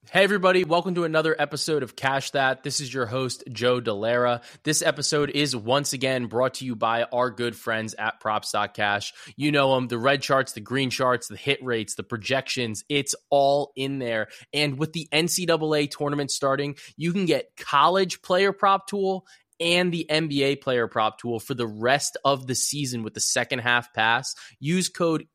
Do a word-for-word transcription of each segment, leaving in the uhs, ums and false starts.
Hey everybody, welcome to another episode of Cash That. This is your host, Joe Delara. This episode is once again brought to you by our good friends at Props dot Cash. You know them, the red charts, the green charts, the hit rates, the projections, it's all in there. And with the N C double A tournament starting, you can get college player prop tool and the N B A player prop tool for the rest of the season with the second half pass. Use code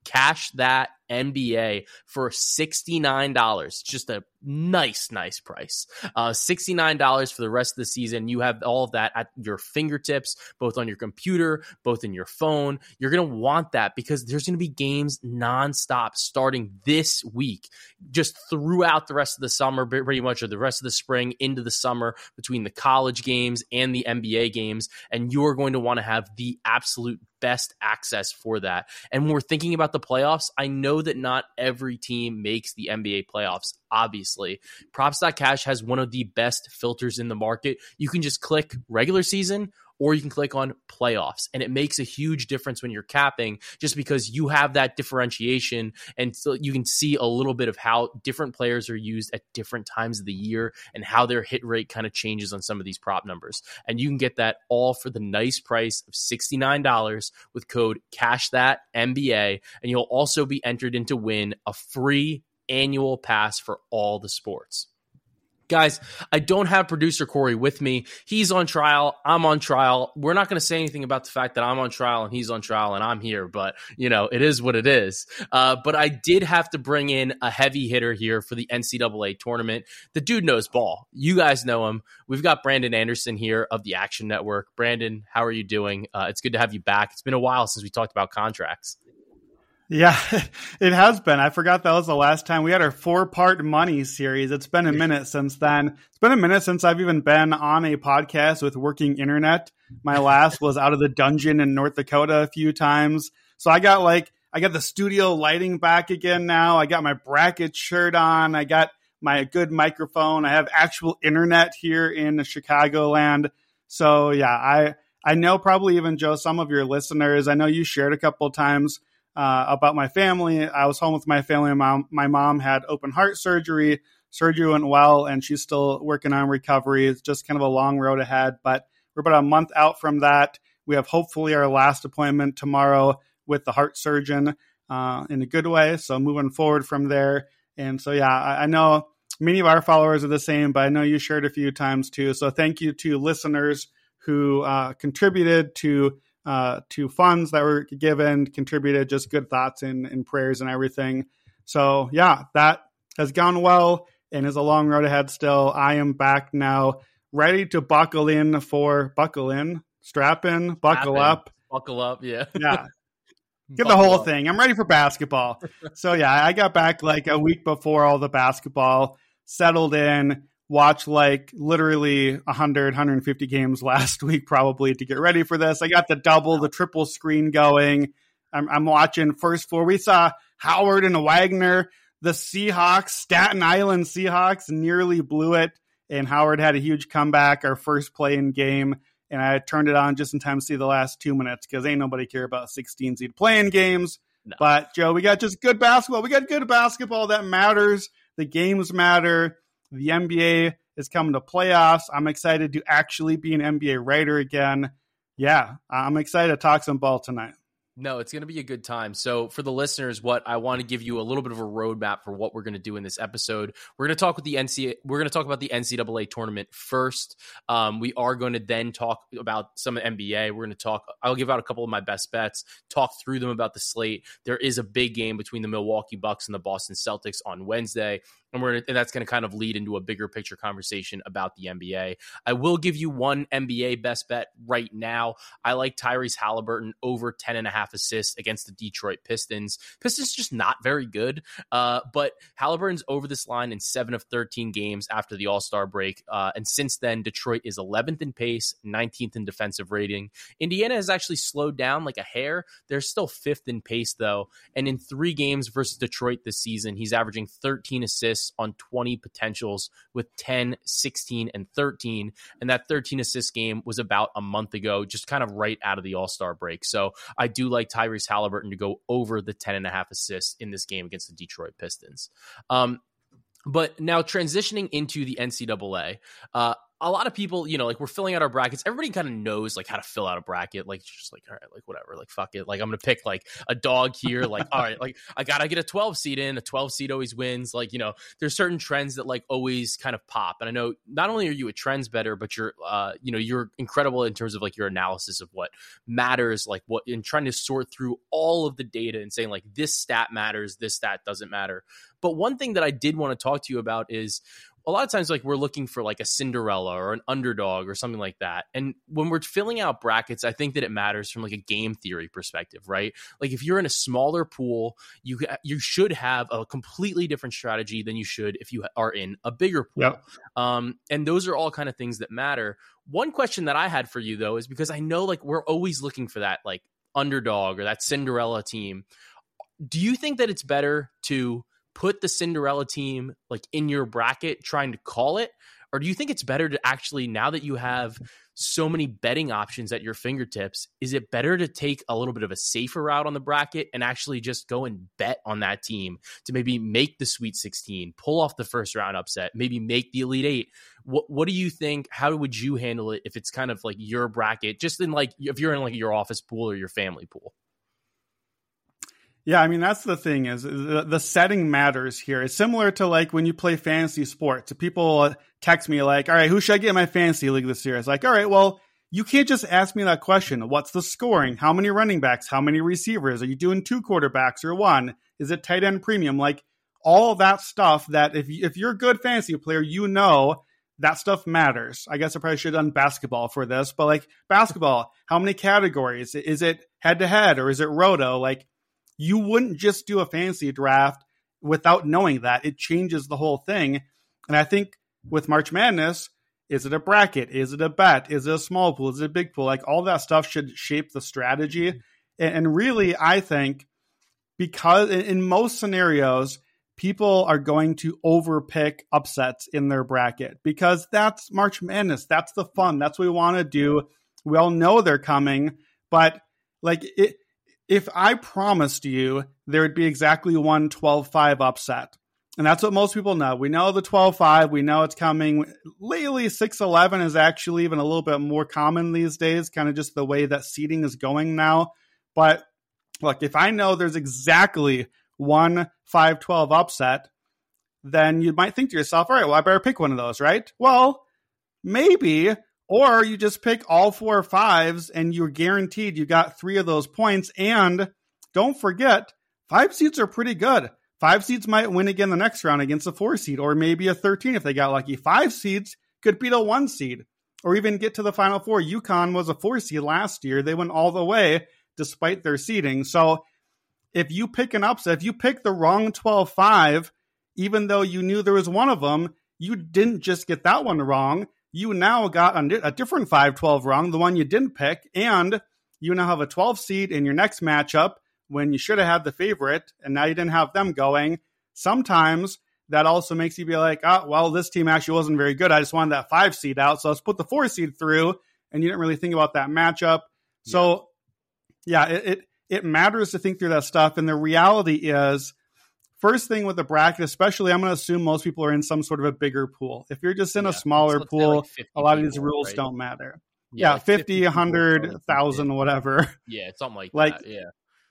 CASHTHATNBA for sixty-nine dollars. Just a nice, nice price. Uh, sixty-nine dollars for the rest of the season. You have all of that at your fingertips, both on your computer, both in your phone. You're going to want that because there's going to be games nonstop starting this week, just throughout the rest of the summer, pretty much, or the rest of the spring into the summer between the college games and the N B A games. And you're going to want to have the absolute best access for that. And when we're thinking about the playoffs, I know that not every team makes the N B A playoffs, obviously. Props dot Cash has one of the best filters in the market. You can just click regular season or you can click on playoffs. And it makes a huge difference when you're capping just because you have that differentiation and so you can see a little bit of how different players are used at different times of the year and how their hit rate kind of changes on some of these prop numbers. And you can get that all for the nice price of sixty-nine dollars with code CASHTHATNBA. And you'll also be entered in to win a free annual pass for all the sports. Guys, I don't have producer Corey with me. He's on trial. I'm on trial. We're not going to say anything about the fact that I'm on trial and he's on trial and I'm here, but, you know, it is what it is. Uh, but I did have to bring in a heavy hitter here for the N C double A tournament. The dude knows ball. You guys know him. We've got Brandon Anderson here of the Action Network. Brandon, how are you doing? Uh, it's good to have you back. It's been a while since we talked about contracts. Yeah, it has been. I forgot that was the last time we had our four-part money series. It's been a minute since then. It's been a minute since I've even been on a podcast with working internet. My last was out of the dungeon in North Dakota a few times. So I got like, I got the studio lighting back again now. I got my bracket shirt on. I got my good microphone. I have actual internet here in Chicagoland. So yeah, I, I know probably even, Joe, some of your listeners, I know you shared a couple times Uh, about my family. I was home with my family. My mom, my mom had open heart surgery. Surgery went well, and she's still working on recovery. It's just kind of a long road ahead, but we're about a month out from that. We have hopefully our last appointment tomorrow with the heart surgeon uh, in a good way. So moving forward from there. And so, yeah, I, I know many of our followers are the same, but I know you shared a few times too. So thank you to listeners who uh, contributed to Uh, to funds that were given, contributed, just good thoughts and, and prayers and everything. So yeah, that has gone well and is a long road ahead still. I am back now, ready to buckle in for, buckle in, strap in, buckle Happen. up. Buckle up, yeah. Yeah. Get the whole up. thing. I'm ready for basketball. So yeah, I got back like a week before all the basketball, settled in, watch like literally one hundred, one hundred fifty games last week probably to get ready for this. I got the double, the triple screen going. I'm, I'm watching first four. We saw Howard and Wagner, the Seahawks, Staten Island Seahawks nearly blew it. And Howard had a huge comeback, our first play in game. And I turned it on just in time to see the last two minutes because ain't nobody care about sixteen seed playing games. No. But Joe, we got just good basketball. We got good basketball that matters. The games matter. The N B A is coming to playoffs. I'm excited to actually be an N B A writer again. Yeah, I'm excited to talk some ball tonight. No, it's going to be a good time. So for the listeners, what I want to give you a little bit of a roadmap for what we're going to do in this episode. We're going to talk with the N C A A. We're going to talk about the N C double A tournament first. Um, we are going to then talk about some N B A. We're going to talk. I'll give out a couple of my best bets, talk through them about the slate. There is a big game between the Milwaukee Bucks and the Boston Celtics on Wednesday. And we're and that's going to kind of lead into a bigger picture conversation about the N B A. I will give you one N B A best bet right now. I like Tyrese Halliburton over ten and a half assists against the Detroit Pistons. Pistons just not very good, uh, but Halliburton's over this line in seven of thirteen games after the All-Star break. Uh, and since then, Detroit is eleventh in pace, nineteenth in defensive rating. Indiana has actually slowed down like a hair. They're still fifth in pace, though. And in three games versus Detroit this season, he's averaging thirteen assists on twenty potentials with ten, sixteen, and thirteen. And that thirteen assist game was about a month ago, just kind of right out of the All-Star break. So I do like Tyrese Halliburton to go over the ten and a half assists in this game against the Detroit Pistons. Um, But now transitioning into the N C double A, uh, a lot of people, you know, like we're filling out our brackets. Everybody kind of knows like how to fill out a bracket. Like just like, all right, like whatever, like fuck it. Like I'm going to pick like a dog here. Like, all right, like I got to get a twelve seed in. A twelve seed always wins. Like, you know, there's certain trends that like always kind of pop. And I know not only are you a trends better, but you're, uh, you know, you're incredible in terms of like your analysis of what matters, like what in trying to sort through all of the data and saying like this stat matters, this stat doesn't matter. But one thing that I did want to talk to you about is a lot of times like we're looking for like a Cinderella or an underdog or something like that. And when we're filling out brackets, I think that it matters from like a game theory perspective, right? Like if you're in a smaller pool, you you should have a completely different strategy than you should if you are in a bigger pool. Yep. Um, and those are all kind of things that matter. One question that I had for you though, is because I know like we're always looking for that like underdog or that Cinderella team. Do you think that it's better to put the Cinderella team like in your bracket trying to call it? Or do you think it's better to actually, now that you have so many betting options at your fingertips, is it better to take a little bit of a safer route on the bracket and actually just go and bet on that team to maybe make the Sweet sixteen, pull off the first round upset, maybe make the Elite Eight? What what do you think? How would you handle it if it's kind of like your bracket, just in like, if you're in like your office pool or your family pool? Yeah, I mean, that's the thing is the, the setting matters here. It's similar to like when you play fantasy sports. People text me like, all right, who should I get in my fantasy league this year? It's like, all right, well, you can't just ask me that question. What's the scoring? How many running backs? How many receivers? Are you doing two quarterbacks or one? Is it tight end premium? Like all that stuff that if, you, if you're a good fantasy player, you know that stuff matters. I guess I probably should have done basketball for this, but like basketball, how many categories? Is it head to head or is it roto? Like, you wouldn't just do a fantasy draft without knowing that. It changes the whole thing. And I think with March Madness, is it a bracket? Is it a bet? Is it a small pool? Is it a big pool? Like all that stuff should shape the strategy. And really, I think because in most scenarios, people are going to overpick upsets in their bracket because that's March Madness. That's the fun. That's what we want to do. We all know they're coming, but like it, if I promised you there would be exactly one twelve five upset, and that's what most people know. We know the twelve five. We know it's coming. Lately, six eleven is actually even a little bit more common these days, kind of just the way that seeding is going now. But look, if I know there's exactly one five twelve upset, then you might think to yourself, all right, well, I better pick one of those, right? Well, maybe. Or you just pick all four fives and you're guaranteed you got three of those points. And don't forget, five seeds are pretty good. Five seeds might win again the next round against a four seed or maybe a thirteen if they got lucky. Five seeds could beat a one seed or even get to the Final Four. UConn was a four seed last year. They went all the way despite their seeding. So if you pick an upset, if you pick the wrong twelve five, even though you knew there was one of them, you didn't just get that one wrong. You now got a different five twelve wrong, the one you didn't pick, and you now have a twelve seed in your next matchup when you should have had the favorite, and now you didn't have them going. Sometimes that also makes you be like, oh, well, this team actually wasn't very good. I just wanted that five seed out, so let's put the four seed through, and you didn't really think about that matchup. Yeah. So, yeah, it, it it matters to think through that stuff, and the reality is, first thing with the bracket, especially, I'm going to assume most people are in some sort of a bigger pool. If you're just in yeah. a smaller so pool, like a lot of these rules right? don't matter. Yeah, yeah like fifty, one hundred, one thousand, whatever. Yeah, something like, like that, yeah.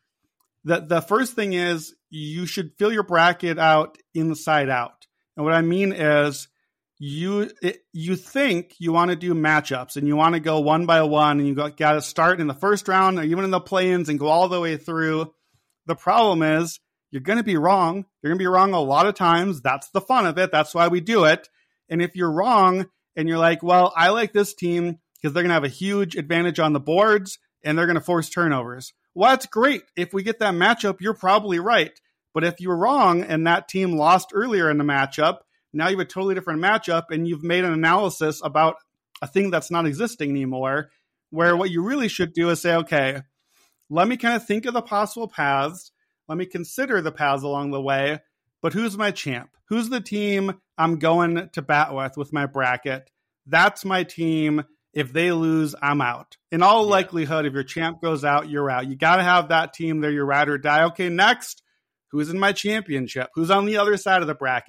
The, the first thing is you should fill your bracket out inside out. And what I mean is you it, you think you want to do matchups and you want to go one by one and you got, got to start in the first round or even in the play-ins and go all the way through. The problem is you're going to be wrong. You're going to be wrong a lot of times. That's the fun of it. That's why we do it. And if you're wrong and you're like, well, I like this team because they're going to have a huge advantage on the boards and they're going to force turnovers. Well, that's great. If we get that matchup, you're probably right. But if you're wrong and that team lost earlier in the matchup, now you have a totally different matchup and you've made an analysis about a thing that's not existing anymore, where what you really should do is say, okay, let me kind of think of the possible paths. Let me consider the paths along the way, but who's my champ? Who's the team I'm going to bat with with my bracket? That's my team. If they lose, I'm out. In all yeah. likelihood, if your champ goes out, you're out. You got to have that team there, your ride or die. Okay, next, who's in my championship? Who's on the other side of the bracket?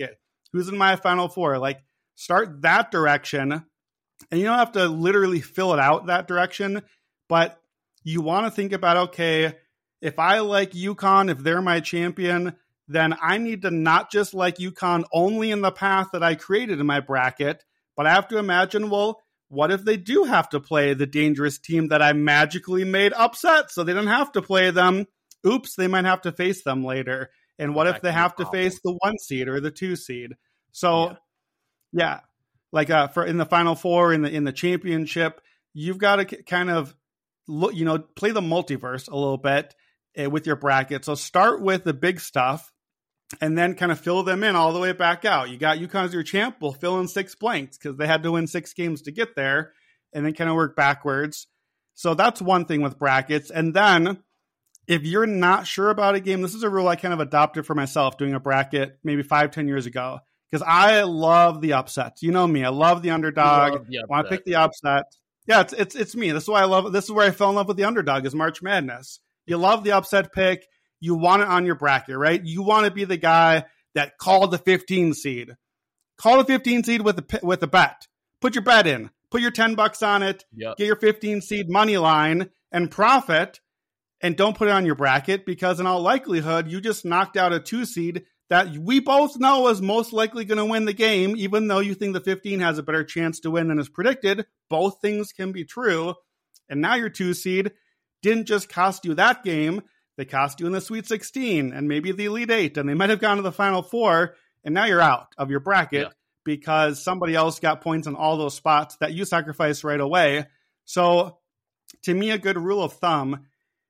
Who's in my Final Four? Like, start that direction. And you don't have to literally fill it out that direction, but you want to think about, okay, if I like UConn, if they're my champion, then I need to not just like UConn only in the path that I created in my bracket, but I have to imagine, well, what if they do have to play the dangerous team that I magically made upset so they don't have to play them? Oops, they might have to face them later. And what if they have to face the one seed or the two seed? So, yeah, yeah like uh, for in the Final Four, in the in the championship, you've got to kind of look, you know, play the multiverse a little bit uh, with your bracket. So start with the big stuff, and then kind of fill them in all the way back out. You got UConn as your champ, we'll fill in six blanks because they had to win six games to get there, and then kind of work backwards. So that's one thing with brackets. And then if you're not sure about a game, this is a rule I kind of adopted for myself doing a bracket maybe five, ten years ago, because I love the upsets. You know me, I love the underdog. Love the when I pick the upset, yeah, it's, it's, it's me. This is why I love, this is where I fell in love with the underdog is March Madness. You love the upset pick. You want it on your bracket, right? You want to be the guy that called the fifteen seed. Call the fifteen seed with a with a bet. Put your bet in. Put your ten bucks on it. Yep. Get your fifteen seed money line and profit. And don't put it on your bracket because in all likelihood, you just knocked out a two seed that we both know is most likely going to win the game, even though you think the fifteen has a better chance to win than is predicted. Both things can be true. And now your two seed didn't just cost you that game. They cost you in the Sweet sixteen and maybe the Elite Eight, and they might have gone to the Final Four, and now you're out of your bracket yeah. because somebody else got points in all those spots that you sacrificed right away. So to me, a good rule of thumb,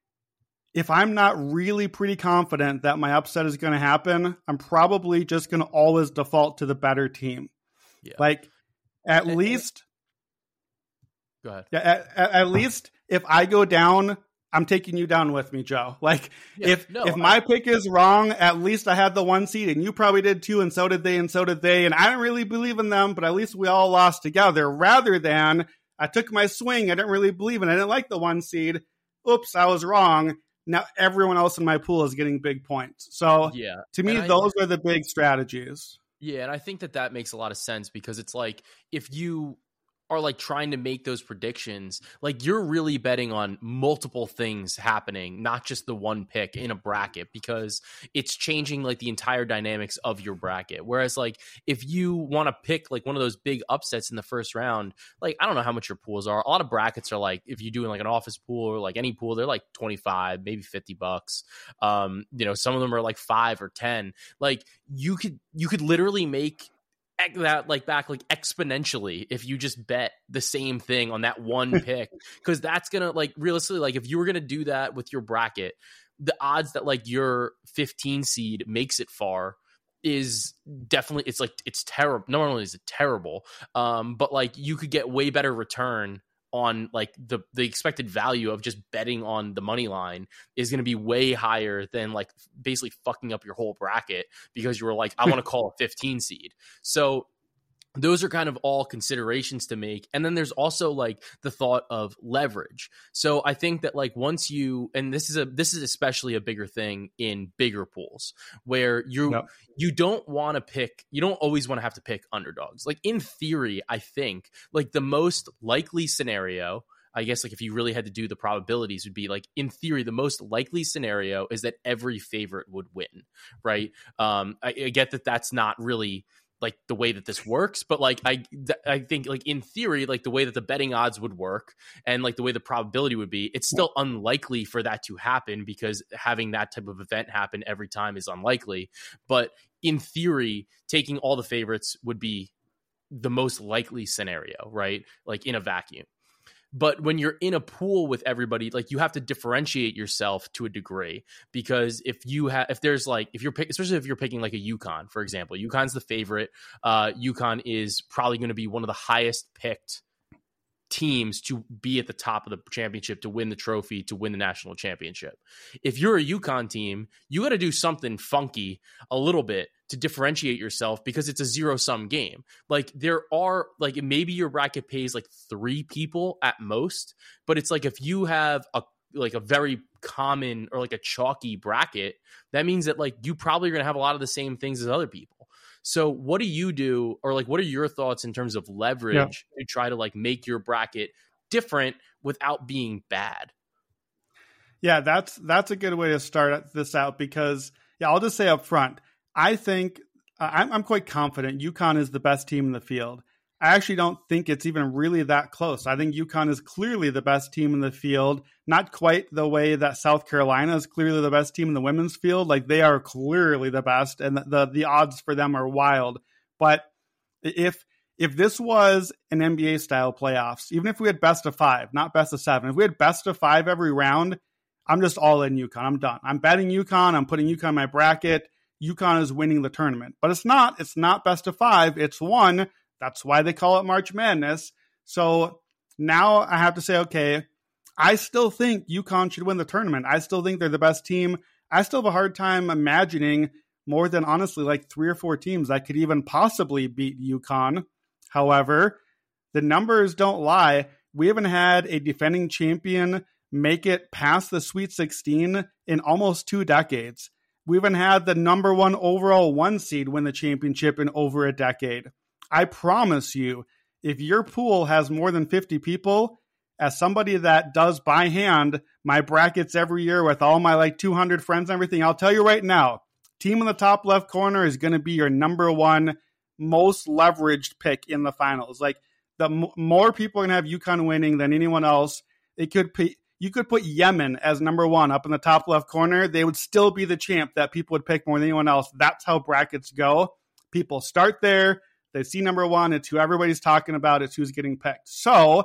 if I'm not really pretty confident that my upset is going to happen, I'm probably just going to always default to the better team. Yeah. Like at and, least, go ahead. At, at, at least if I go down, I'm taking you down with me, Joe. Like yeah, if no, if my I, pick is wrong, at least I had the one seed and you probably did too. And so did they. And so did they. And I didn't really believe in them, but at least we all lost together rather than I took my swing. I didn't really believe in it. I didn't like the one seed. Oops, I was wrong. Now everyone else in my pool is getting big points. So yeah, to me, I, those are the big strategies. Yeah. And I think that that makes a lot of sense because it's like, if you are like trying to make those predictions, like you're really betting on multiple things happening, not just the one pick in a bracket, because it's changing like the entire dynamics of your bracket. Whereas like if you want to pick like one of those big upsets in the first round, like I don't know how much your pools are. A lot of brackets are like, if you're doing like an office pool or like any pool, they're like twenty-five, maybe fifty bucks. Um, you know, some of them are like five or ten. Like you could, you could literally make that like back like exponentially if you just bet the same thing on that one pick, because that's gonna like realistically, like if you were gonna do that with your bracket, the odds that like your fifteen seed makes it far is definitely, it's like it's terrible. Not only is it terrible, um but like you could get way better return on like the the expected value of just betting on the money line is going to be way higher than like basically fucking up your whole bracket because you were like, I want to call a fifteen seed. So those are kind of all considerations to make. And then there's also like the thought of leverage. So I think that like once you, and this is a, this is especially a bigger thing in bigger pools where you, yep. you don't want to pick, you don't always want to have to pick underdogs. Like in theory, I think like the most likely scenario, I guess like if you really had to do the probabilities would be like, in theory, the most likely scenario is that every favorite would win. Right. Um, I, I get that that's not really like the way that this works, but like I th- I think like in theory, like the way that the betting odds would work and like the way the probability would be, it's still unlikely for that to happen because having that type of event happen every time is unlikely. But in theory, taking all the favorites would be the most likely scenario, right? Like in a vacuum. But when you're in a pool with everybody, like you have to differentiate yourself to a degree, because if you have, if there's like, if you're pick, especially if you're picking like a UConn, for example, UConn's the favorite. Uh, UConn is probably going to be one of the highest picked teams to be at the top of the championship, to win the trophy, to win the national championship. If you're a UConn team, you got to do something funky a little bit to differentiate yourself because it's a zero sum game. Like there are like, maybe your bracket pays like three people at most, but it's like, if you have a, like a very common or like a chalky bracket, that means that like you probably are going to have a lot of the same things as other people. So what do you do, or like, what are your thoughts in terms of leverage yeah. to try to like make your bracket different without being bad? Yeah, that's that's a good way to start this out because, yeah, I'll just say up front, I think uh, I'm, I'm quite confident UConn is the best team in the field. I actually don't think it's even really that close. I think UConn is clearly the best team in the field, not quite the way that South Carolina is clearly the best team in the women's field. Like they are clearly the best, and the the, the odds for them are wild. But if if this was an N B A style playoffs, even if we had best of five, not best of seven, if we had best of five every round, I'm just all in UConn. I'm done. I'm betting UConn. I'm putting UConn in my bracket. UConn is winning the tournament. But it's not. It's not best of five. It's one. That's why they call it March Madness. So now I have to say, okay, I still think UConn should win the tournament. I still think they're the best team. I still have a hard time imagining more than, honestly, like three or four teams that could even possibly beat UConn. However, the numbers don't lie. We haven't had a defending champion make it past the Sweet sixteen in almost two decades. We haven't had the number one overall one seed win the championship in over a decade. I promise you, if your pool has more than fifty people, as somebody that does by hand my brackets every year with all my like two hundred friends and everything, I'll tell you right now, team in the top left corner is going to be your number one most leveraged pick in the finals. Like the m- more people are going to have UConn winning than anyone else. It could be, you could put Yemen as number one up in the top left corner. They would still be the champ that people would pick more than anyone else. That's how brackets go. People start there. They see number one. It's who everybody's talking about. It's who's getting picked. So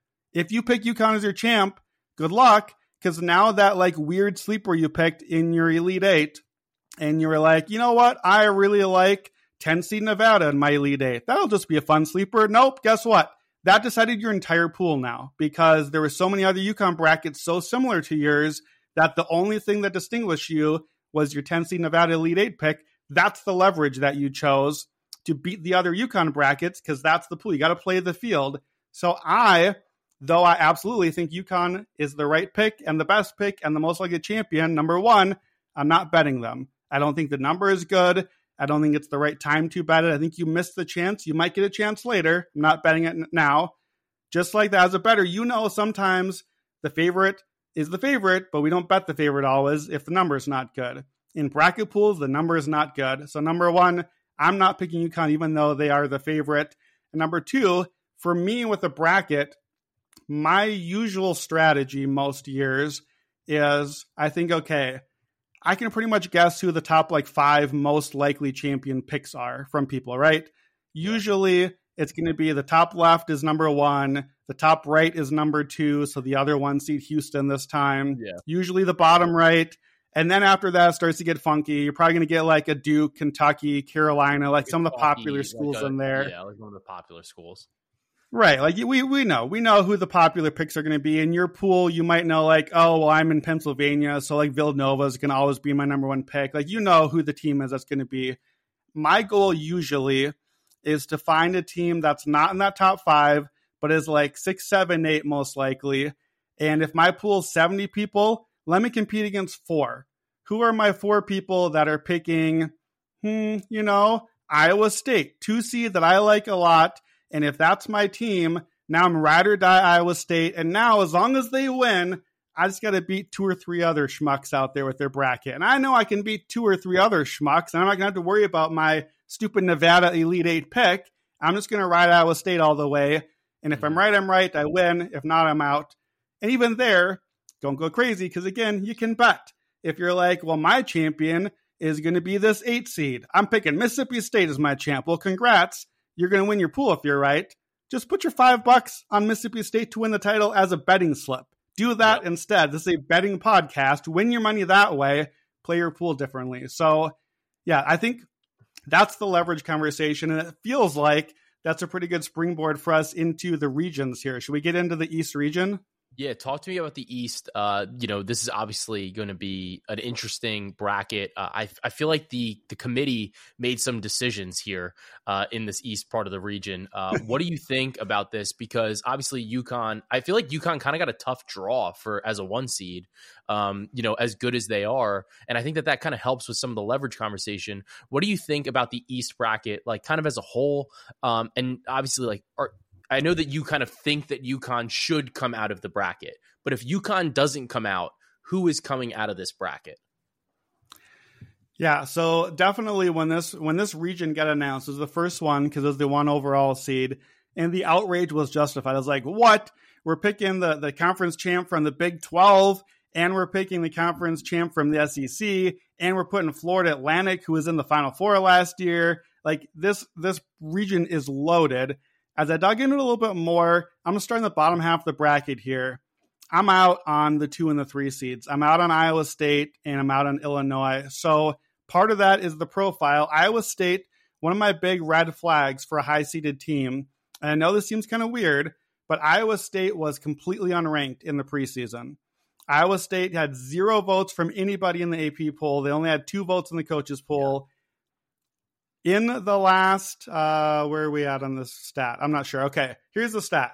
if you pick UConn as your champ, good luck. Because now that like weird sleeper you picked in your Elite Eight, and you were like, you know what? I really like ten seed Nevada in my Elite Eight. That'll just be a fun sleeper. Nope. Guess what? That decided your entire pool now, because there were so many other UConn brackets so similar to yours that the only thing that distinguished you was your ten seed Nevada Elite Eight pick. That's the leverage that you chose to beat the other UConn brackets, because that's the pool. You got to play the field. So I, though I absolutely think UConn is the right pick and the best pick and the most likely champion, number one, I'm not betting them. I don't think the number is good. I don't think it's the right time to bet it. I think you missed the chance. You might get a chance later. I'm not betting it now. Just like that, as a bettor, you know sometimes the favorite is the favorite, but we don't bet the favorite always if the number is not good. In bracket pools, the number is not good. So number one, I'm not picking UConn even though they are the favorite. And number two, for me with a bracket, my usual strategy most years is I think, okay, I can pretty much guess who the top like five most likely champion picks are from people, right? Usually it's going to be the top left is number one, the top right is number two, so the other one seed Houston this time. Yeah. Usually the bottom right. And then after that it starts to get funky. You're probably going to get like a Duke, Kentucky, Carolina, like some of the popular schools like a, in there. Yeah, like one of the popular schools. Right. Like we, we know, we know who the popular picks are going to be in your pool. You might know like, oh, well, I'm in Pennsylvania. So like Villanova is going to always be my number one pick. Like, you know who the team is that's going to be. My goal usually is to find a team that's not in that top five, but is like six, seven, eight, most likely. And if my pool is seventy people, let me compete against four. Who are my four people that are picking, hmm, you know, Iowa State, two seed that I like a lot. And if that's my team, now I'm ride or die Iowa State. And now as long as they win, I just got to beat two or three other schmucks out there with their bracket. And I know I can beat two or three other schmucks, and I'm not going to have to worry about my stupid Nevada Elite Eight pick. I'm just going to ride Iowa State all the way. And if I'm right, I'm right. I win. If not, I'm out. And even there, don't go crazy, because again, you can bet. If you're like, well, my champion is going to be this eight seed. I'm picking Mississippi State as my champ. Well, congrats. You're going to win your pool if you're right. Just put your five bucks on Mississippi State to win the title as a betting slip. Do that yep. instead. This is a betting podcast. Win your money that way. Play your pool differently. So, yeah, I think that's the leverage conversation. And it feels like that's a pretty good springboard for us into the regions here. Should we get into the East region? Yeah, talk to me about the East. Uh, you know, this is obviously going to be an interesting bracket. Uh, I I feel like the the committee made some decisions here uh, in this East part of the region. Uh, what do you think about this? Because obviously UConn, I feel like UConn kind of got a tough draw for as a one seed. Um, you know, as good as they are, and I think that that kind of helps with some of the leverage conversation. What do you think about the East bracket, like kind of as a whole? Um, and obviously, like are I know that you kind of think that UConn should come out of the bracket, but if UConn doesn't come out, who is coming out of this bracket? Yeah, so definitely when this when this region got announced, it was the first one because it was the one overall seed, and the outrage was justified. I was like, what? We're picking the, the conference champ from the Big twelve, and we're picking the conference champ from the S E C, and we're putting Florida Atlantic, who was in the Final Four last year. Like, this this region is loaded. As I dug into it a little bit more, I'm going to start in the bottom half of the bracket here. I'm out on the two and the three seeds. I'm out on Iowa State, and I'm out on Illinois. So part of that is the profile. Iowa State, one of my big red flags for a high-seeded team. And I know this seems kind of weird, but Iowa State was completely unranked in the preseason. Iowa State had zero votes from anybody in the A P poll. They only had two votes in the coaches poll. Yeah. In the last, uh, where are we at on this stat? I'm not sure. Okay, here's the stat.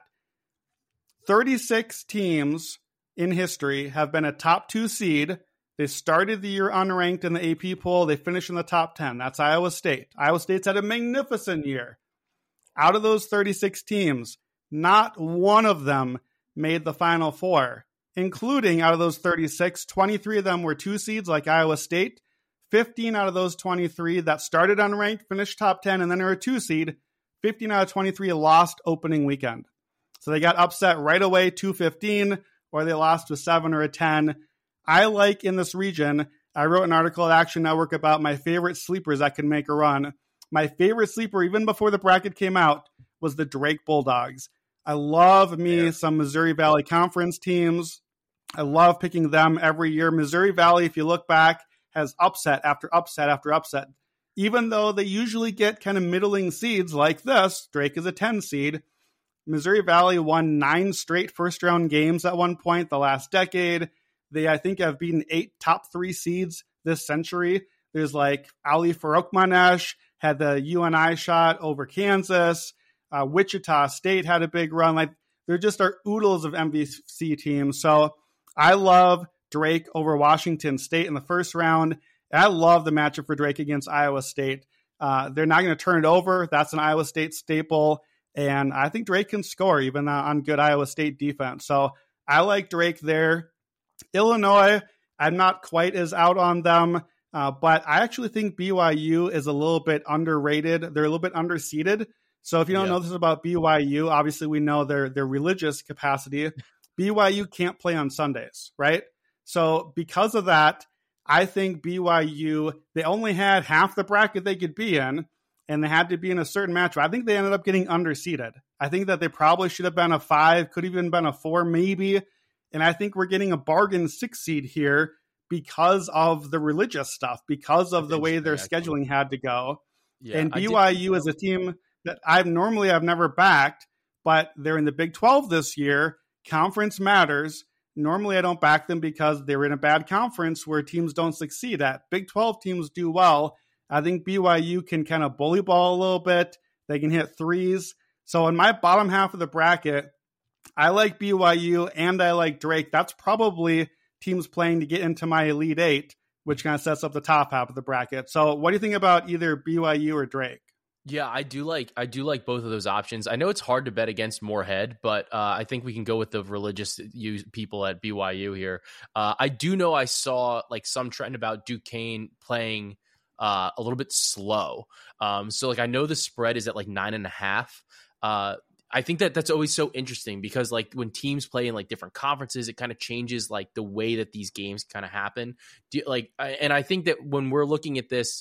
thirty-six teams in history have been a top two seed. They started the year unranked in the A P poll. They finished in the top ten. That's Iowa State. Iowa State's had a magnificent year. Out of those thirty-six teams, not one of them made the Final Four, including out of those thirty-six, twenty-three of them were two seeds like Iowa State. fifteen out of those twenty-three that started unranked, finished top ten, and then they were a two seed. fifteen out of twenty-three lost opening weekend. So they got upset right away, two fifteen, or they lost to a seven or a ten. I like in this region, I wrote an article at Action Network about my favorite sleepers that can make a run. My favorite sleeper, even before the bracket came out, was the Drake Bulldogs. I love me yeah. some Missouri Valley Conference teams. I love picking them every year. Missouri Valley, if you look back, has upset after upset after upset. Even though they usually get kind of middling seeds like this, Drake is a ten seed. Missouri Valley won nine straight first-round games at one point the last decade. They, I think, have beaten eight top three seeds this century. There's like Ali Farokhmanesh had the U N I shot over Kansas. Uh, Wichita State had a big run. Like, there just are oodles of M V C teams. So I love Drake over Washington State in the first round. And I love the matchup for Drake against Iowa State. Uh, they're not going to turn it over. That's an Iowa State staple. And I think Drake can score even on good Iowa State defense. So I like Drake there. Illinois, I'm not quite as out on them, uh, but I actually think B Y U is a little bit underrated. They're a little bit underseeded. So if you don't yeah. know this about B Y U, obviously we know their, their religious capacity. B Y U can't play on Sundays, right? So because of that, I think B Y U, they only had half the bracket they could be in, and they had to be in a certain matchup. I think they ended up getting underseeded. I think that they probably should have been a five, could have even been a four maybe. And I think we're getting a bargain six seed here because of the religious stuff, because of the way their scheduling had to go. Yeah, and B Y U is a team that I've normally I've never backed, but they're in the Big twelve this year. Conference matters. Normally I don't back them because they're in a bad conference where teams don't succeed at. Big twelve teams do well. I think B Y U can kind of bully ball a little bit. They can hit threes. So in my bottom half of the bracket, I like B Y U and I like Drake. That's probably teams playing to get into my Elite Eight, which kind of sets up the top half of the bracket. So what do you think about either B Y U or Drake? Yeah, I do like I do like both of those options. I know it's hard to bet against Moorhead, but uh, I think we can go with the religious people at B Y U here. Uh, I do know I saw like some trend about Duquesne playing uh, a little bit slow. Um, so like I know the spread is at like nine and a half. Uh, I think that that's always so interesting because like when teams play in like different conferences, it kind of changes like the way that these games kind of happen. Do, like, I, and I think that when we're looking at this,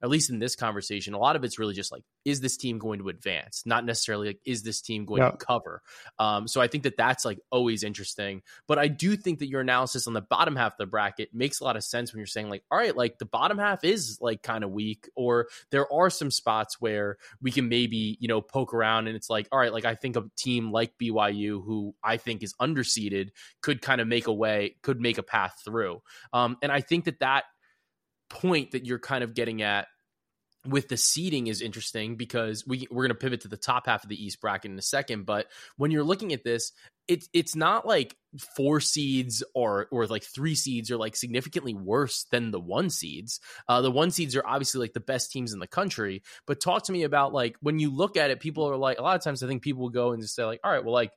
at least in this conversation, a lot of it's really just like, is this team going to advance? Not necessarily like, is this team going yeah. to cover? Um, so I think that that's like always interesting. But I do think that your analysis on the bottom half of the bracket makes a lot of sense when you're saying like, all right, like the bottom half is like kind of weak, or there are some spots where we can maybe, you know, poke around and it's like, all right, like I think a team like B Y U, who I think is underseeded, could kind of make a way, could make a path through. Um, and I think that that point that you're kind of getting at with the seeding is interesting, because we, we're going to pivot to the top half of the East bracket in a second. But when you're looking at this, it's it's not like four seeds or or like three seeds are like significantly worse than the one seeds. Uh, the one seeds are obviously like the best teams in the country. But talk to me about like, when you look at it, people are like, a lot of times I think people will go and just say like, all right, well, like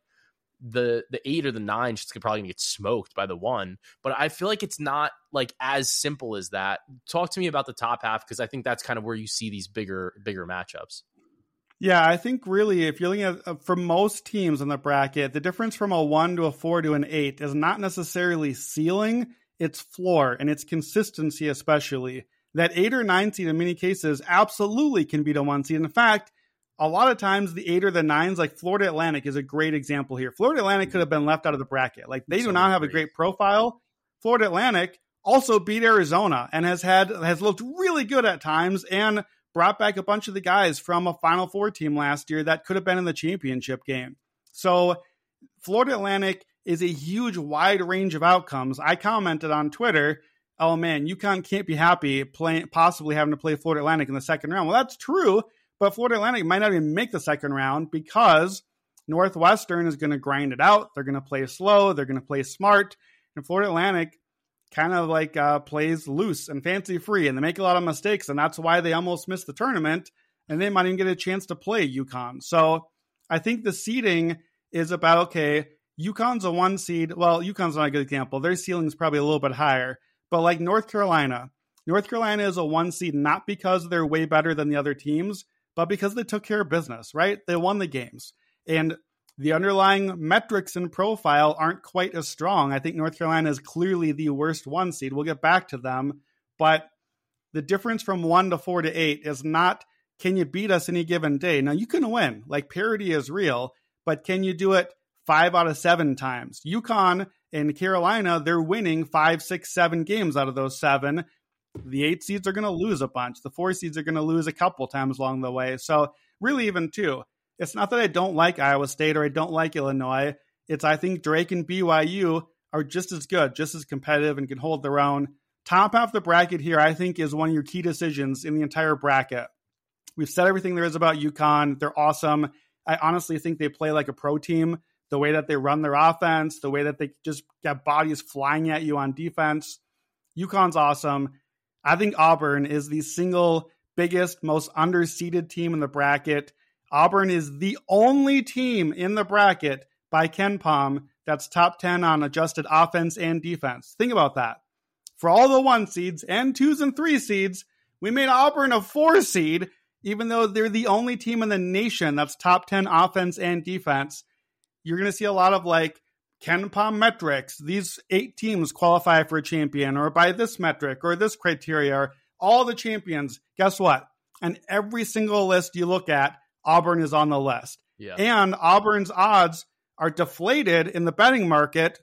the the eight or the nine just could probably get smoked by the one. But I feel like it's not like as simple as that. Talk to me about the top half, because I think that's kind of where you see these bigger bigger matchups. Yeah, I think really if you're looking at uh, for most teams in the bracket, the difference from a one to a four to an eight is not necessarily ceiling, it's floor, and it's consistency especially. That eight or nine seed in many cases absolutely can beat a one seed. In fact, a lot of times the eight or the nines, like Florida Atlantic is a great example here. Florida Atlantic could have been left out of the bracket. Like they do not have a great profile. Florida Atlantic also beat Arizona and has had has looked really good at times and brought back a bunch of the guys from a Final Four team last year that could have been in the championship game. So Florida Atlantic is a huge wide range of outcomes. I commented on Twitter, oh man, UConn can't be happy playing, possibly having to play Florida Atlantic in the second round. Well, that's true. But Florida Atlantic might not even make the second round because Northwestern is going to grind it out. They're going to play slow. They're going to play smart. And Florida Atlantic kind of like uh, plays loose and fancy free, and they make a lot of mistakes. And that's why they almost missed the tournament. And they might even get a chance to play UConn. So I think the seeding is about, okay, UConn's a one seed. Well, UConn's not a good example. Their ceiling is probably a little bit higher. But like North Carolina, North Carolina is a one seed, not because they're way better than the other teams, but because they took care of business, right? They won the games. And the underlying metrics and profile aren't quite as strong. I think North Carolina is clearly the worst one seed. We'll get back to them. But the difference from one to four to eight is not, can you beat us any given day? Now, you can win. Like, parity is real. But can you do it five out of seven times? UConn and Carolina, they're winning five, six, seven games out of those seven. The eight seeds are going to lose a bunch. The four seeds are going to lose a couple times along the way. So really even two, it's not that I don't like Iowa State or I don't like Illinois. It's I think Drake and B Y U are just as good, just as competitive, and can hold their own. Top half of the bracket here, I think, is one of your key decisions in the entire bracket. We've said everything there is about UConn. They're awesome. I honestly think they play like a pro team. The way that they run their offense, the way that they just get bodies flying at you on defense. UConn's awesome. I think Auburn is the single biggest, most underseeded team in the bracket. Auburn is the only team in the bracket by KenPom that's top ten on adjusted offense and defense. Think about that. For all the one seeds and twos and three seeds, we made Auburn a four seed, even though they're the only team in the nation that's top ten offense and defense. You're going to see a lot of like KenPom metrics. These eight teams qualify for a champion, or by this metric or this criteria, or all the champions. Guess what? And every single list you look at, Auburn is on the list. Yeah. And Auburn's odds are deflated in the betting market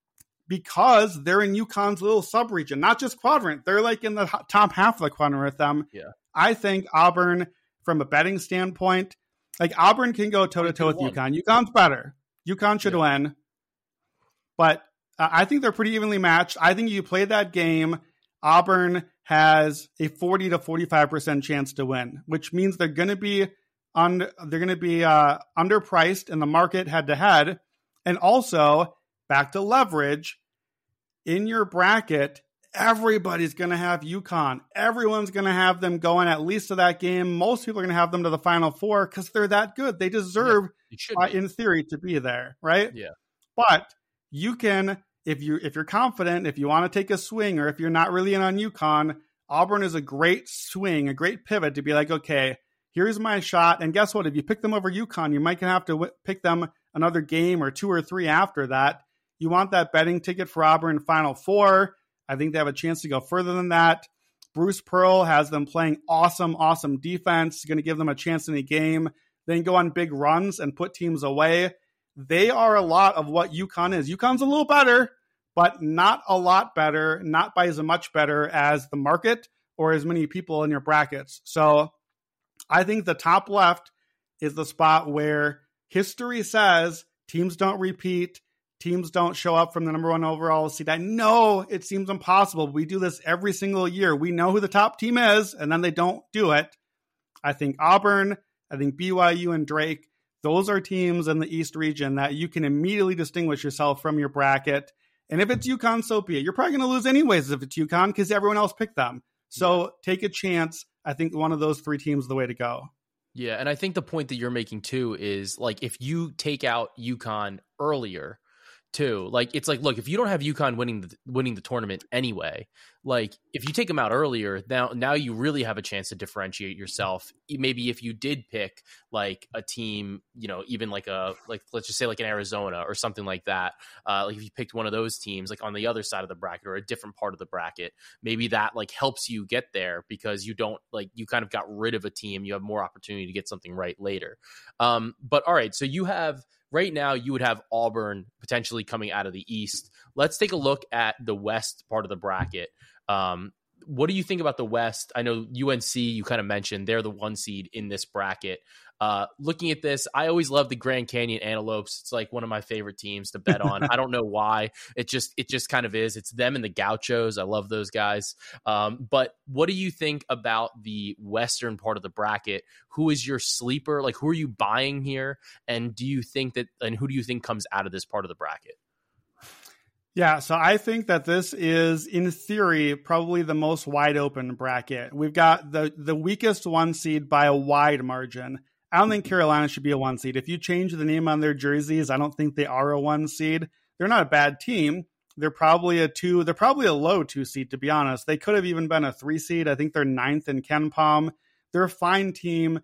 because they're in UConn's little subregion, not just quadrant. They're like in the top half of the quadrant with them. Yeah. I think Auburn, from a betting standpoint, like Auburn can go toe to toe with UConn. UConn's better. UConn should yeah. win. But uh, I think they're pretty evenly matched. I think you play that game, Auburn has a forty to forty-five percent chance to win, which means they're going to be on, they're going to be uh, underpriced in the market head to head. And also, back to leverage, in your bracket, everybody's going to have UConn. Everyone's going to have them going at least to that game. Most people are going to have them to the Final Four because they're that good. They deserve, yeah, uh, in theory, to be there, right? Yeah. But you can, if you if you're confident, if you want to take a swing, or if you're not really in on UConn, Auburn is a great swing, a great pivot to be like, okay, here's my shot. And guess what? If you pick them over UConn, you might have to w- pick them another game or two or three after that. You want that betting ticket for Auburn Final Four. I think they have a chance to go further than that. Bruce Pearl has them playing awesome, awesome defense, going to give them a chance in a game, then go on big runs and put teams away. They are a lot of what UConn is. UConn's a little better, but not a lot better, not by as much better as the market or as many people in your brackets. So I think the top left is the spot where history says teams don't repeat, teams don't show up from the number one overall seed. I know it seems impossible. We do this every single year. We know who the top team is, and then they don't do it. I think Auburn, I think B Y U and Drake, those are teams in the East region that you can immediately distinguish yourself from your bracket. And if it's UConn, so be it. You're probably going to lose anyways if it's UConn because everyone else picked them. So yeah. Take a chance. I think one of those three teams is the way to go. Yeah, and I think the point that you're making too is like if you take out UConn earlier, too, like it's like look, if you don't have UConn winning the winning the tournament anyway, like if you take them out earlier, now now you really have a chance to differentiate yourself. Maybe if you did pick like a team, you know, even like a like let's just say like an Arizona or something like that. Uh, like if you picked one of those teams, like on the other side of the bracket or a different part of the bracket, maybe that like helps you get there because you don't like you kind of got rid of a team. You have more opportunity to get something right later. Um, but all right, so you have. Right now, you would have Auburn potentially coming out of the East. Let's take a look at the West part of the bracket. Um, what do you think about the West? I know U N C, you kind of mentioned, they're the one seed in this bracket. Uh, looking at this, I always love the Grand Canyon Antelopes. It's like one of my favorite teams to bet on. I don't know why. It just it just kind of is. It's them and the Gauchos. I love those guys. Um, but what do you think about the Western part of the bracket? Who is your sleeper? Like, who are you buying here? And do you think that, and who do you think comes out of this part of the bracket? Yeah, so I think that this is, in theory, probably the most wide open bracket. We've got the, the weakest one seed by a wide margin. I don't think Carolina should be a one seed. If you change the name on their jerseys, I don't think they are a one seed. They're not a bad team. They're probably a two. They're probably a low two seed, to be honest. They could have even been a three seed. I think they're ninth in KenPom. They're a fine team.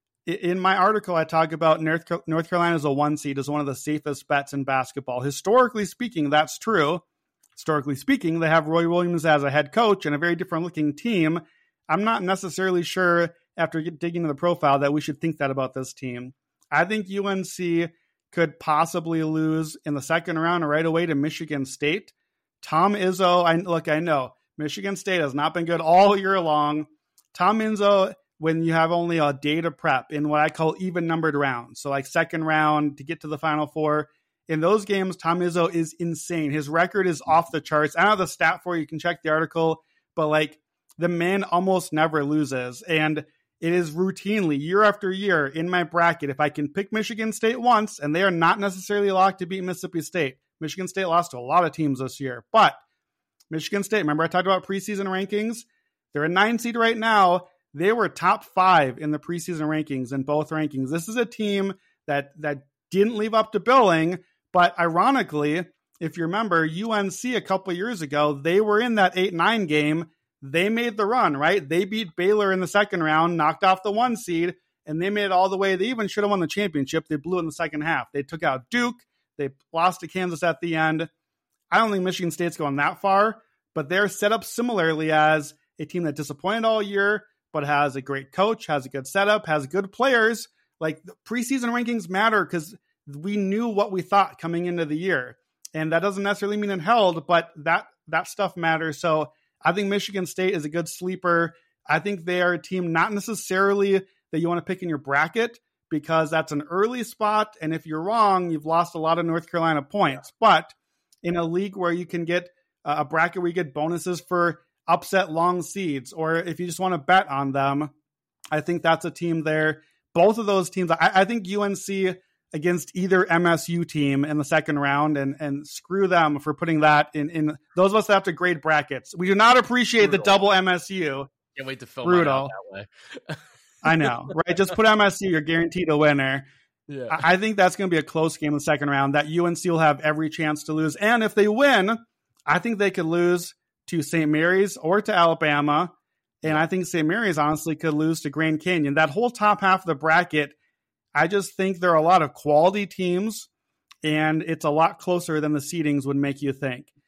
In my article, I talk about North North Carolina as a one seed as one of the safest bets in basketball. Historically speaking, that's true. Historically speaking, they have Roy Williams as a head coach and a very different looking team. I'm not necessarily sure after digging into the profile that we should think that about this team. I think U N C could possibly lose in the second round right away to Michigan State. Tom Izzo, I look, I know Michigan State has not been good all year long. Tom Izzo, when you have only a day to prep in what I call even numbered rounds, so like second round to get to the Final Four, in those games, Tom Izzo is insane. His record is off the charts. I don't have the stat for you. You can check the article, but like the man almost never loses. And it is routinely, year after year, in my bracket, if I can pick Michigan State once, and they are not necessarily locked to beat Mississippi State. Michigan State lost to a lot of teams this year. But Michigan State, remember I talked about preseason rankings? They're a nine seed right now. They were top five in the preseason rankings in both rankings. This is a team that that didn't live up to billing, but ironically, if you remember, U N C a couple of years ago, they were in that eight nine game. They made the run, right? They beat Baylor in the second round, knocked off the one seed, and they made it all the way. They even should have won the championship. They blew it in the second half. They took out Duke. They lost to Kansas at the end. I don't think Michigan State's going that far, but they're set up similarly as a team that disappointed all year, but has a great coach, has a good setup, has good players. Like the preseason rankings matter because we knew what we thought coming into the year. And that doesn't necessarily mean it held, but that that stuff matters. So I think Michigan State is a good sleeper. I think they are a team not necessarily that you want to pick in your bracket because that's an early spot. And if you're wrong, you've lost a lot of North Carolina points. But in a league where you can get a bracket where you get bonuses for upset long seeds, or if you just want to bet on them, I think that's a team there. Both of those teams, I, I think U N C against either M S U team in the second round, and and screw them for putting that in. in those of us that have to grade brackets, we do not appreciate Brutal. The double M S U. Can't wait to film Brutal. that way. I know, right? Just put M S U, you're guaranteed a winner. Yeah. I, I think that's going to be a close game in the second round that U N C will have every chance to lose. And if they win, I think they could lose to Saint Mary's or to Alabama. And I think Saint Mary's honestly could lose to Grand Canyon. That whole top half of the bracket, I just think there are a lot of quality teams, and it's a lot closer than the seedings would make you think.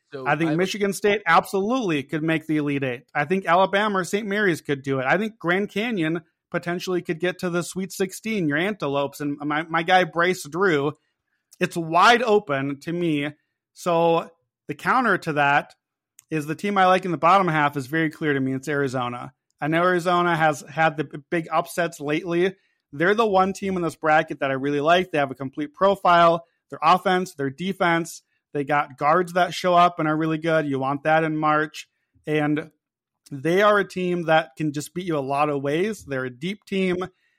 So I think I, Michigan State absolutely could make the Elite Eight. I think Alabama or Saint Mary's could do it. I think Grand Canyon potentially could get to the Sweet sixteen, your Antelopes, and my, my guy Bryce Drew. It's wide open to me. So the counter to that is the team I like in the bottom half is very clear to me. It's Arizona. I know Arizona has had the big upsets lately. They're the one team in this bracket that I really like. They have a complete profile. Their offense, their defense. They got guards that show up and are really good. You want that in March. And they are a team that can just beat you a lot of ways. They're a deep team.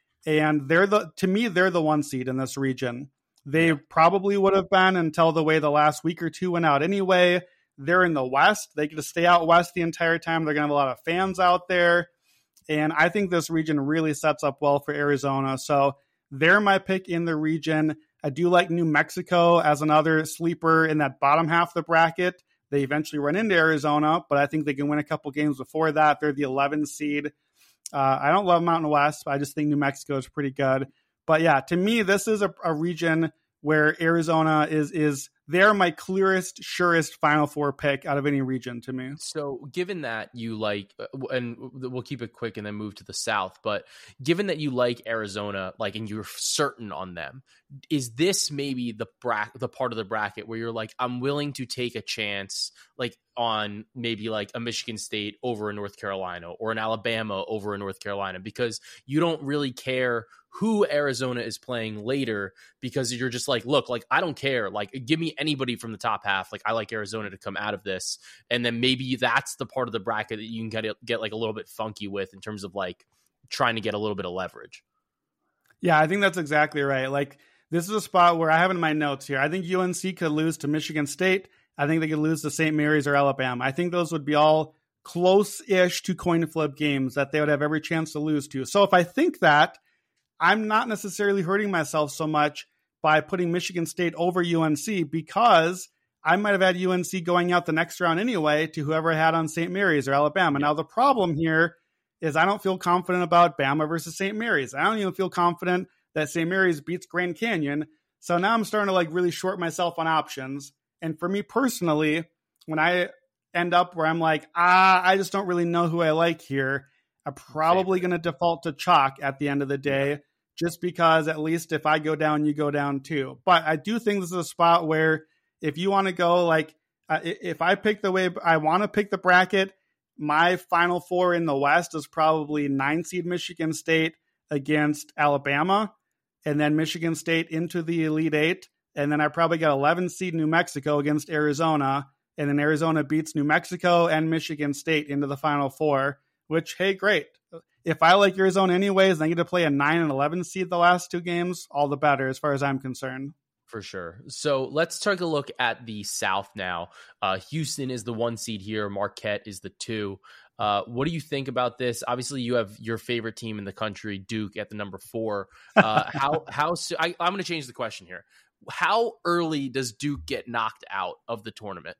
And they're the, to me, they're the one seed in this region. They probably would have been until the way the last week or two went out anyway. They're in the West. They get to stay out West the entire time. They're going to have a lot of fans out there. And I think this region really sets up well for Arizona. So they're my pick in the region. I do like New Mexico as another sleeper in that bottom half of the bracket. They eventually run into Arizona, but I think they can win a couple games before that. They're the eleventh seed. Uh, I don't love Mountain West, but I just think New Mexico is pretty good. But yeah, to me, this is a, a region where Arizona is is they're my clearest, surest Final Four pick out of any region to me. So given that you like, and we'll keep it quick and then move to the South, but given that you like Arizona, like, and you're certain on them, is this maybe the bra- the part of the bracket where you're like, I'm willing to take a chance, like on maybe like a Michigan State over a North Carolina or an Alabama over a North Carolina, because you don't really care who Arizona is playing later, because you're just like, look, like, I don't care. Like, give me anybody from the top half. Like, I like Arizona to come out of this. And then maybe that's the part of the bracket that you can get, get like a little bit funky with in terms of like trying to get a little bit of leverage. Yeah, I think that's exactly right. Like, this is a spot where I have in my notes here. I think U N C could lose to Michigan State. I think they could lose to Saint Mary's or Alabama. I think those would be all close-ish to coin flip games that they would have every chance to lose to. So if I think that, I'm not necessarily hurting myself so much by putting Michigan State over U N C, because I might have had U N C going out the next round anyway to whoever I had on Saint Mary's or Alabama. Yeah. Now, the problem here is I don't feel confident about Bama versus Saint Mary's. I don't even feel confident that Saint Mary's beats Grand Canyon. So now I'm starting to like really short myself on options. And for me personally, when I end up where I'm like, ah, I just don't really know who I like here, I'm probably going to default to chalk at the end of the day. Yeah. Just because at least if I go down, you go down too. But I do think this is a spot where if you want to go, like, uh, if I pick the way I want to pick the bracket, my Final Four in the West is probably nine seed Michigan State against Alabama, and then Michigan State into the Elite Eight. And then I probably got eleven seed New Mexico against Arizona, and then Arizona beats New Mexico and Michigan State into the Final Four, which, hey, great. If I like Arizona anyways, and I get to play a nine and eleven seed the last two games, all the better as far as I'm concerned. For sure. So let's take a look at the South now. Uh, Houston is the one seed here. Marquette is the two. Uh, what do you think about this? Obviously, you have your favorite team in the country, Duke, at the number four. Uh, how how so, I, I'm going to change the question here. How early does Duke get knocked out of the tournament?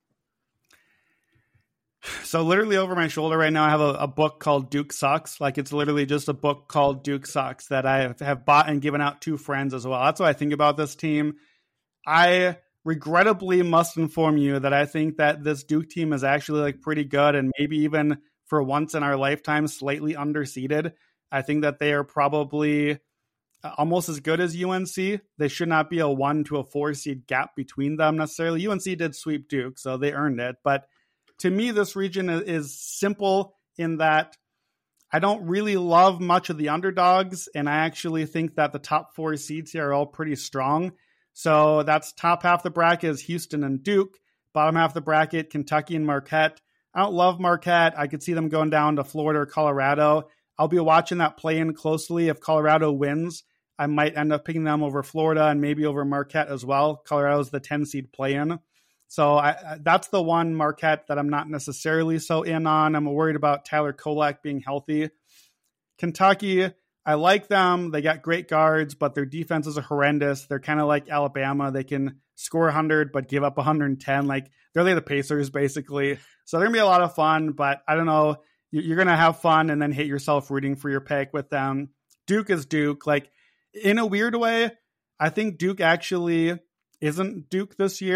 So literally over my shoulder right now, I have a, a book called Duke Sucks. Like, it's literally just a book called Duke Sucks that I have bought and given out to friends as well. That's what I think about this team. I regrettably must inform you that I think that this Duke team is actually like pretty good, and maybe even for once in our lifetime, slightly underseeded. I think that they are probably almost as good as U N C. They should not be a one to a four seed gap between them necessarily. U N C did sweep Duke, so they earned it. But to me, this region is simple in that I don't really love much of the underdogs, and I actually think that the top four seeds here are all pretty strong. So that's top half of the bracket is Houston and Duke. Bottom half of the bracket, Kentucky and Marquette. I don't love Marquette. I could see them going down to Florida or Colorado. I'll be watching that play-in closely. If Colorado wins, I might end up picking them over Florida and maybe over Marquette as well. Colorado's the ten seed play-in. So I, that's the one Marquette that I'm not necessarily so in on. I'm worried about Tyler Kolek being healthy. Kentucky, I like them. They got great guards, but their defenses are horrendous. They're kind of like Alabama. They can score one hundred, but give up one hundred ten. Like, they're like the Pacers, basically. So they're going to be a lot of fun, but I don't know. You're going to have fun and then hate yourself rooting for your pick with them. Duke is Duke. Like, in a weird way, I think Duke actually isn't Duke this year.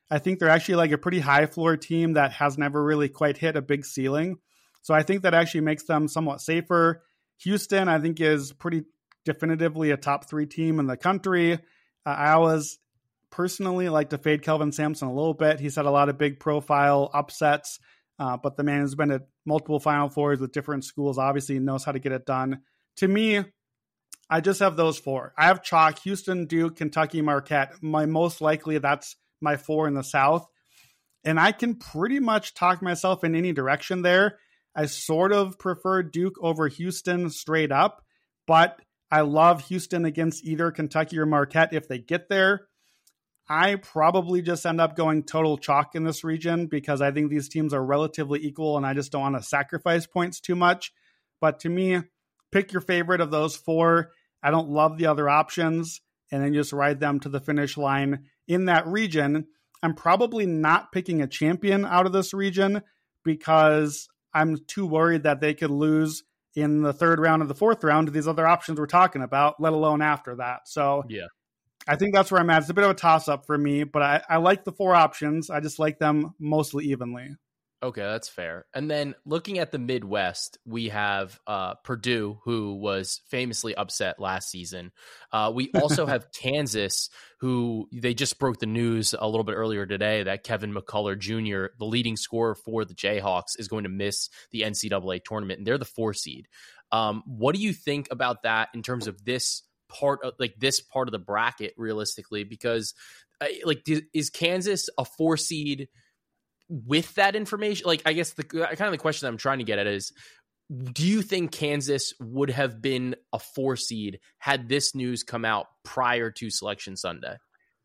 I think they're actually like a pretty high floor team that has never really quite hit a big ceiling. So I think that actually makes them somewhat safer. Houston, I think, is pretty definitively a top three team in the country. Uh, I always personally like to fade Kelvin Sampson a little bit. He's had a lot of big profile upsets, uh, but the man has been at multiple Final Fours with different schools. Obviously, he knows how to get it done. To me, I just have those four. I have chalk: Houston, Duke, Kentucky, Marquette. My most likely, that's my four in the South. And I can pretty much talk myself in any direction there. I sort of prefer Duke over Houston straight up, but I love Houston against either Kentucky or Marquette if they get there. I probably just end up going total chalk in this region because I think these teams are relatively equal and I just don't want to sacrifice points too much. But to me, pick your favorite of those four. I don't love the other options, and then just ride them to the finish line in that region. I'm probably not picking a champion out of this region because I'm too worried that they could lose in the third round or the fourth round to these other options we're talking about, let alone after that. So yeah, I think that's where I'm at. It's a bit of a toss-up for me, but I, I like the four options. I just like them mostly evenly. Okay, that's fair. And then looking at the Midwest, we have uh, Purdue, who was famously upset last season. Uh, we also have Kansas, who they just broke the news a little bit earlier today that Kevin McCullough Junior, the leading scorer for the Jayhawks, is going to miss the N C double A tournament, and they're the four seed. Um, what do you think about that in terms of this part of like this part of the bracket realistically? Because uh, like, is Kansas a four seed with that information? Like, I guess the kind of the question I'm trying to get at is, do you think Kansas would have been a four seed had this news come out prior to Selection Sunday?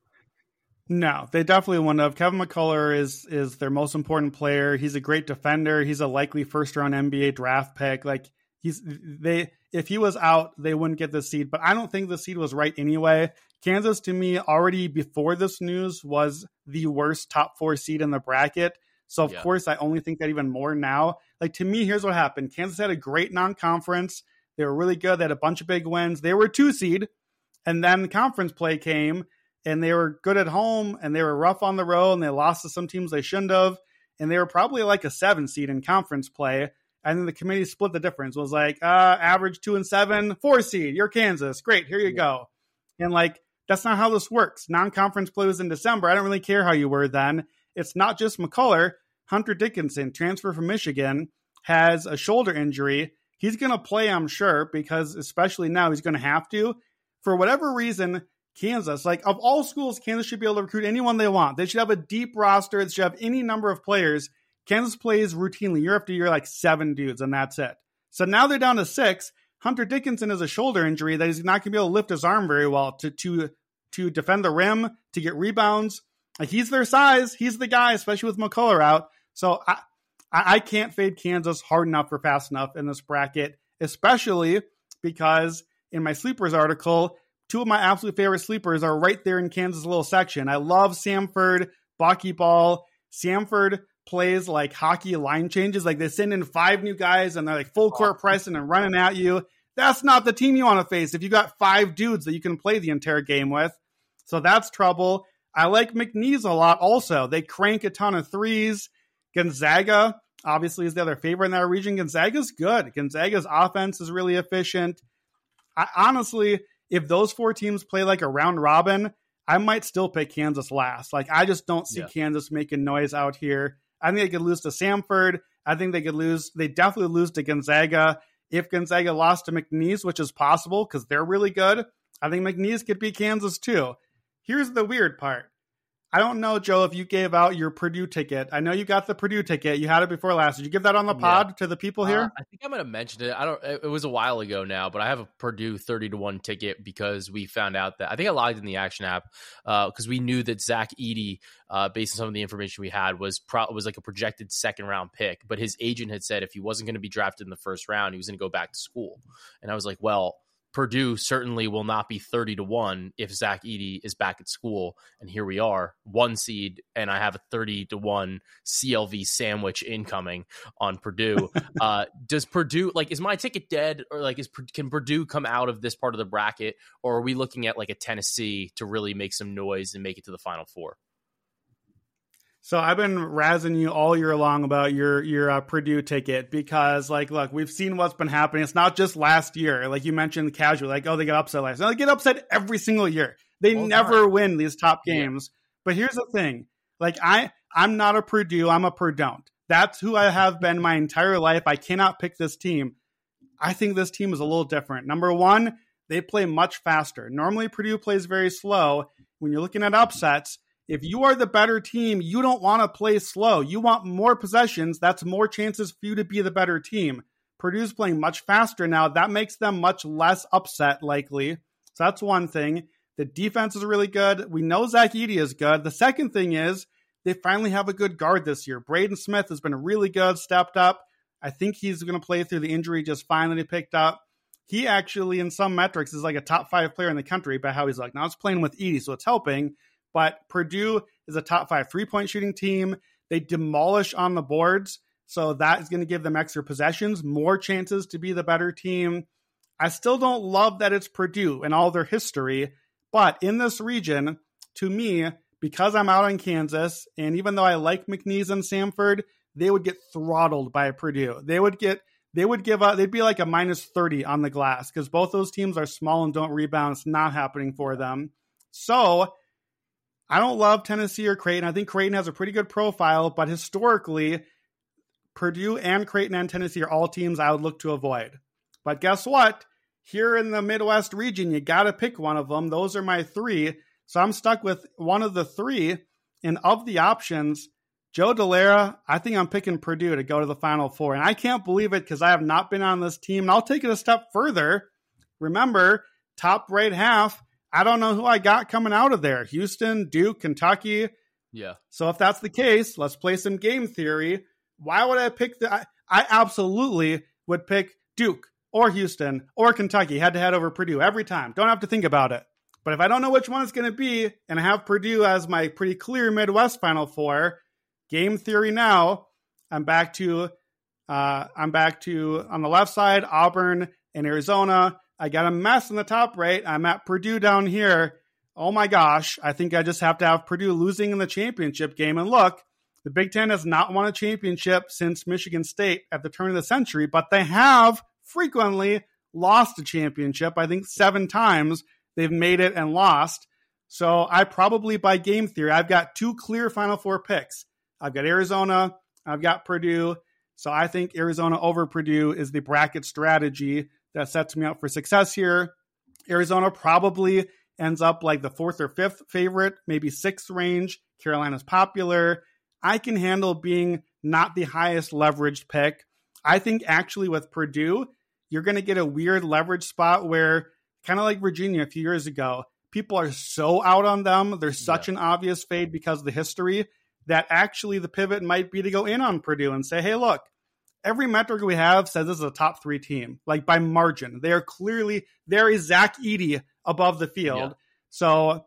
No, they definitely wouldn't have. Kevin McCullough is is their most important player. He's a great defender. He's a likely first round N B A draft pick. Like he's they if he was out, they wouldn't get the seed. But I don't think the seed was right anyway. Kansas, to me, already before this news was the worst top four seed in the bracket. So, of yeah. course, I only think that even more now. Like, to me, here's what happened. Kansas had a great non-conference. They were really good. They had a bunch of big wins. They were a two seed. And then the conference play came, and they were good at home, and they were rough on the road, and they lost to some teams they shouldn't have. And they were probably like a seven seed in conference play. And then the committee split the difference. It was like, uh, average two and seven, four seed. You're Kansas. Great. Here you yeah. go. And, like, that's not how this works. Non-conference play was in December. I don't really care how you were then. It's not just McCullough. Hunter Dickinson, transfer from Michigan, has a shoulder injury. He's going to play, I'm sure, because especially now he's going to have to. For whatever reason, Kansas, like of all schools, Kansas should be able to recruit anyone they want. They should have a deep roster. They should have any number of players. Kansas plays routinely year after year like seven dudes, and that's it. So now they're down to six. Hunter Dickinson has a shoulder injury that he's not going to be able to lift his arm very well to to to defend the rim, to get rebounds. Like he's their size. He's the guy, especially with McCullough out. So I, I can't fade Kansas hard enough or fast enough in this bracket, especially because in my sleepers article, two of my absolute favorite sleepers are right there in Kansas' little section. I love Samford, Bucky Ball. Samford plays like hockey line changes. Like they send in five new guys and they're like full court pressing and running at you. That's not the team you want to face if you got five dudes that you can play the entire game with. So that's trouble. I like McNeese a lot also. They crank a ton of threes. Gonzaga, obviously, is the other favorite in that region. Gonzaga's good. Gonzaga's offense is really efficient. I, honestly, if those four teams play like a round robin, I might still pick Kansas last. Like, I just don't see yeah. Kansas making noise out here. I think they could lose to Samford. I think they could lose. They definitely lose to Gonzaga. If Gonzaga lost to McNeese, which is possible because they're really good, I think McNeese could beat Kansas too. Here's the weird part. I don't know, Joe, if you gave out your Purdue ticket. I know you got the Purdue ticket. You had it before last. Did you give that on the pod yeah. to the people here? Uh, I think I might have mentioned it. I don't. It was a while ago now, but I have a Purdue thirty to one ticket because we found out that I think I logged in the Action app because uh, we knew that Zach Edey, uh, based on some of the information we had, was pro- was like a projected second round pick. But his agent had said if he wasn't going to be drafted in the first round, he was going to go back to school. And I was like, well, Purdue certainly will not be thirty to one if Zach Edey is back at school. And here we are, one seed, and I have a thirty to one C L V sandwich incoming on Purdue. uh, does Purdue, like, is my ticket dead? Or, like, is can Purdue come out of this part of the bracket? Or are we looking at, like, a Tennessee to really make some noise and make it to the Final Four? So I've been razzing you all year long about your your uh, Purdue ticket because, like, look, we've seen what's been happening. It's not just last year. Like you mentioned, casual, like, oh, they got upset last year. They get upset every single year. They all never time. win these top games. Yeah. But here's the thing. Like, I, I'm not a Purdue. I'm a Purdue. That's who I have been my entire life. I cannot pick this team. I think this team is a little different. Number one, they play much faster. Normally, Purdue plays very slow. When you're looking at upsets, if you are the better team, you don't want to play slow. You want more possessions. That's more chances for you to be the better team. Purdue's playing much faster now. That makes them much less upset likely. So that's one thing. The defense is really good. We know Zach Edey is good. The second thing is they finally have a good guard this year. Braden Smith has been really good, stepped up. I think he's going to play through the injury just fine that he picked up. He actually, in some metrics, is like a top five player in the country by how he's like, now it's playing with Edey, so it's helping. But Purdue is a top five three-point shooting team. They demolish on the boards, so that is going to give them extra possessions, more chances to be the better team. I still don't love that it's Purdue and all their history, but in this region, to me, because I'm out in Kansas, and even though I like McNeese and Samford, they would get throttled by Purdue. They would get, they would give up, they'd be like a minus thirty on the glass because both those teams are small and don't rebound. It's not happening for them. So I don't love Tennessee or Creighton. I think Creighton has a pretty good profile, but historically, Purdue and Creighton and Tennessee are all teams I would look to avoid. But guess what? Here in the Midwest region, you got to pick one of them. Those are my three. So I'm stuck with one of the three. And of the options, Joe Delera, I think I'm picking Purdue to go to the Final Four. And I can't believe it because I have not been on this team. And I'll take it a step further. Remember, top right half, I don't know who I got coming out of there. Houston, Duke, Kentucky. Yeah. So if that's the case, let's play some game theory. Why would I pick the... I, I absolutely would pick Duke or Houston or Kentucky head to head over Purdue every time. Don't have to think about it. But if I don't know which one it's going to be and I have Purdue as my pretty clear Midwest Final Four, game theory now, I'm back to... Uh, I'm back to, on the left side, Auburn and Arizona. I got a mess in the top right. I'm at Purdue down here. Oh my gosh. I think I just have to have Purdue losing in the championship game. And look, the Big Ten has not won a championship since Michigan State at the turn of the century, but they have frequently lost a championship. I think seven times they've made it and lost. So I probably, by game theory, I've got two clear Final Four picks. I've got Arizona. I've got Purdue. So I think Arizona over Purdue is the bracket strategy that sets me up for success here. Arizona probably ends up like the fourth or fifth favorite, maybe sixth range. Carolina's popular. I can handle being not the highest leveraged pick. I think actually with Purdue, you're going to get a weird leverage spot where, kind of like Virginia a few years ago, people are so out on them. They're such yeah. an obvious fade because of the history that actually the pivot might be to go in on Purdue and say, hey, look, every metric we have says this is a top three team, like by margin. They are clearly, there is Zach Edey above the field. Yeah. So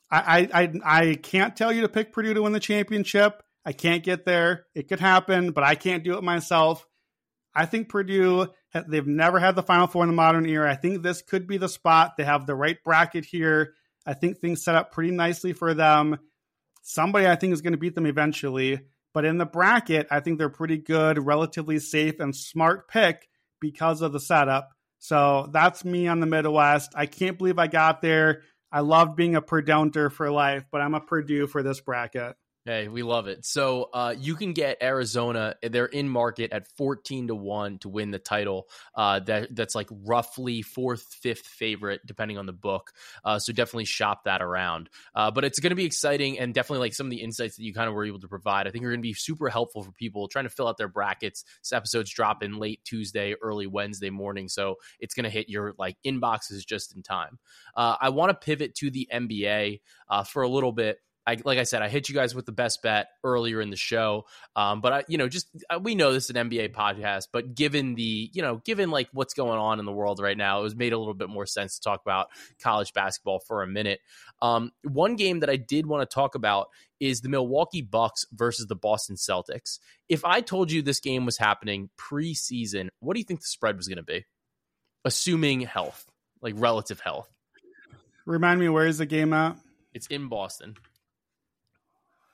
I, I, I can't tell you to pick Purdue to win the championship. I can't get there. It could happen, but I can't do it myself. I think Purdue, they've never had the Final Four in the modern era. I think this could be the spot. They have the right bracket here. I think things set up pretty nicely for them. Somebody I think is going to beat them eventually. But in the bracket, I think they're pretty good, relatively safe and smart pick because of the setup. So that's me on the Midwest. I can't believe I got there. I love being a Purdue for life, but I'm a Purdue for this bracket. Hey, we love it. So uh, you can get Arizona. They're in market at fourteen to one to win the title. Uh, that that's like roughly fourth, fifth favorite, depending on the book. Uh, so definitely shop that around. Uh, but it's going to be exciting, and definitely like some of the insights that you kind of were able to provide, I think are going to be super helpful for people trying to fill out their brackets. This episode's dropping late Tuesday, early Wednesday morning, so it's going to hit your like inboxes just in time. Uh, I want to pivot to the N B A uh, for a little bit. I, like I said, I hit you guys with the best bet earlier in the show. Um, but I, you know, just we know this is an N B A podcast, but given the, you know, given like what's going on in the world right now, it was made a little bit more sense to talk about college basketball for a minute. Um, one game that I did want to talk about is the Milwaukee Bucks versus the Boston Celtics. If I told you this game was happening preseason, what do you think the spread was going to be? Assuming health, like relative health. Remind me, where is the game at? It's in Boston.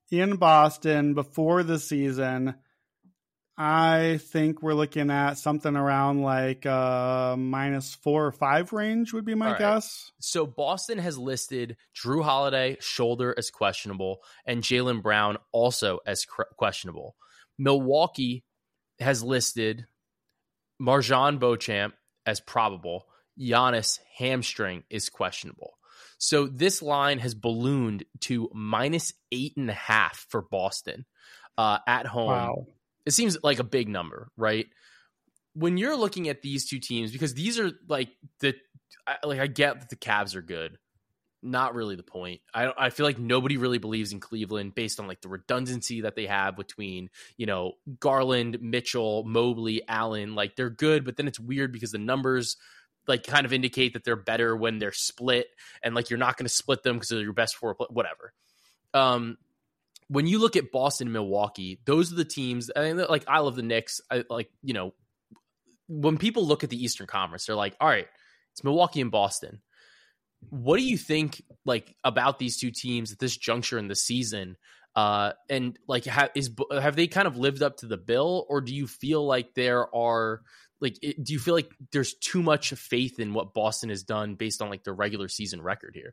in Boston before the season. I think we're looking at something around like uh, minus four or five range would be my right. guess. So Boston has listed Jrue Holiday shoulder as questionable and Jaylen Brown also as cr- questionable. Milwaukee has listed MarJon Beauchamp as probable. Giannis hamstring is questionable. So this line has ballooned to minus eight and a half for Boston uh, at home. Wow. It seems like a big number, right? When you're looking at these two teams, because these are like the, like I get that the Cavs are good. Not really the point. I I feel like nobody really believes in Cleveland based on like the redundancy that they have between, you know, Garland, Mitchell, Mobley, Allen. Like they're good, but then it's weird because the numbers like kind of indicate that they're better when they're split, and like you're not going to split them because they're your best four, whatever. Um, when you look at Boston and Milwaukee, those are the teams. I mean, like I love the Knicks. I like, you know, when people look at the Eastern Conference, they're like, all right, it's Milwaukee and Boston. What do you think like about these two teams at this juncture in the season? Uh, and like, have, is, have they kind of lived up to the bill, or do you feel like there are like, it, do you feel like there's too much faith in what Boston has done based on like their regular season record here?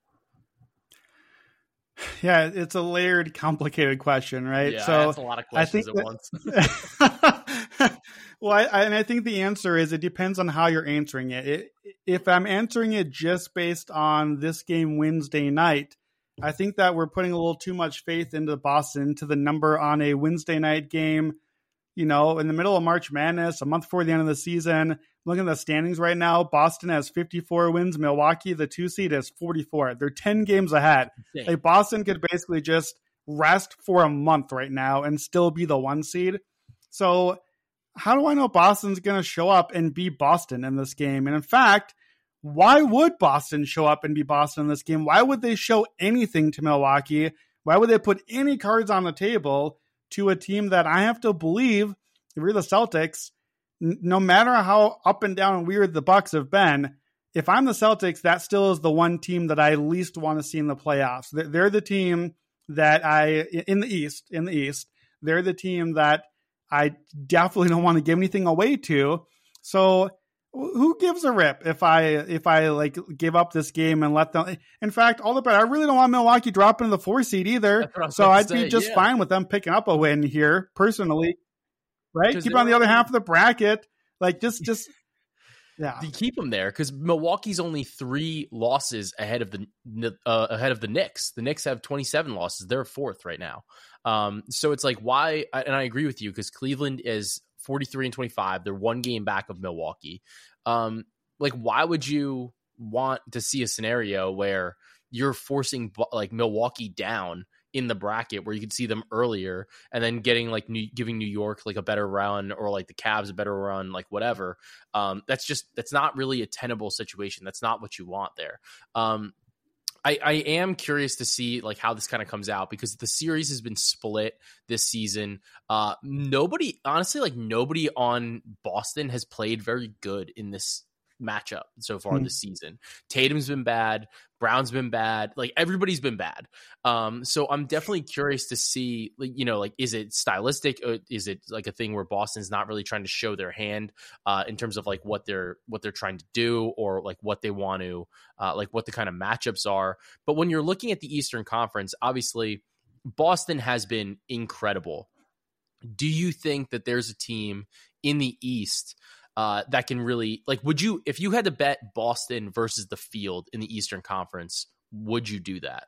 Yeah, it's a layered, complicated question, right? Yeah, so that's a lot of questions at that, once. Well, I, I, and I think the answer is it depends on how you're answering it. it. If I'm answering it just based on this game Wednesday night, I think that we're putting a little too much faith into Boston, to the number on a Wednesday night game. You know, in the middle of March Madness, a month before the end of the season, looking at the standings right now, Boston has fifty-four wins. Milwaukee, the two seed, has forty-four. They're ten games ahead. Dang. Like Boston could basically just rest for a month right now and still be the one seed. So how do I know Boston's going to show up and be Boston in this game? And in fact, why would Boston show up and be Boston in this game? Why would they show anything to Milwaukee? Why would they put any cards on the table to a team that I have to believe, if you're the Celtics, n- no matter how up and down and weird the Bucks have been, if I'm the Celtics, that still is the one team that I least want to see in the playoffs. They're, they're the team that I, in the East, in the East, they're the team that I definitely don't want to give anything away to. So who gives a rip if I if I like give up this game and let them? In fact, all the better. I really don't want Milwaukee dropping to the four seed either. So I'd say, be just yeah. fine with them picking up a win here, personally. Right? Keep on the other half of the bracket. Like just just yeah. You keep them there because Milwaukee's only three losses ahead of the uh, ahead of the Knicks. The Knicks have twenty-seven losses. They're fourth right now. Um, so it's like why? And I agree with you because Cleveland is forty-three and twenty-five. They're one game back of Milwaukee. Um, like why would you want to see a scenario where you're forcing like Milwaukee down in the bracket where you could see them earlier and then getting like New, giving New York like a better run or like the Cavs a better run, like whatever. Um, that's just, that's not really a tenable situation. That's not what you want there. Um, I, I am curious to see like how this kind of comes out because the series has been split this season. Uh, nobody, honestly, like nobody on Boston has played very good in this matchup so far mm-hmm. this season. Tatum's been bad. Brown's been bad. Like everybody's been bad. Um, so I'm definitely curious to see, like, you know, like, is it stylistic? Or is it like a thing where Boston's not really trying to show their hand uh, in terms of like what they're, what they're trying to do or like what they want to, uh, like what the kind of matchups are. But when you're looking at the Eastern Conference, obviously Boston has been incredible. Do you think that there's a team in the East Uh, that can really like, would you, if you had to bet Boston versus the field in the Eastern Conference, would you do that?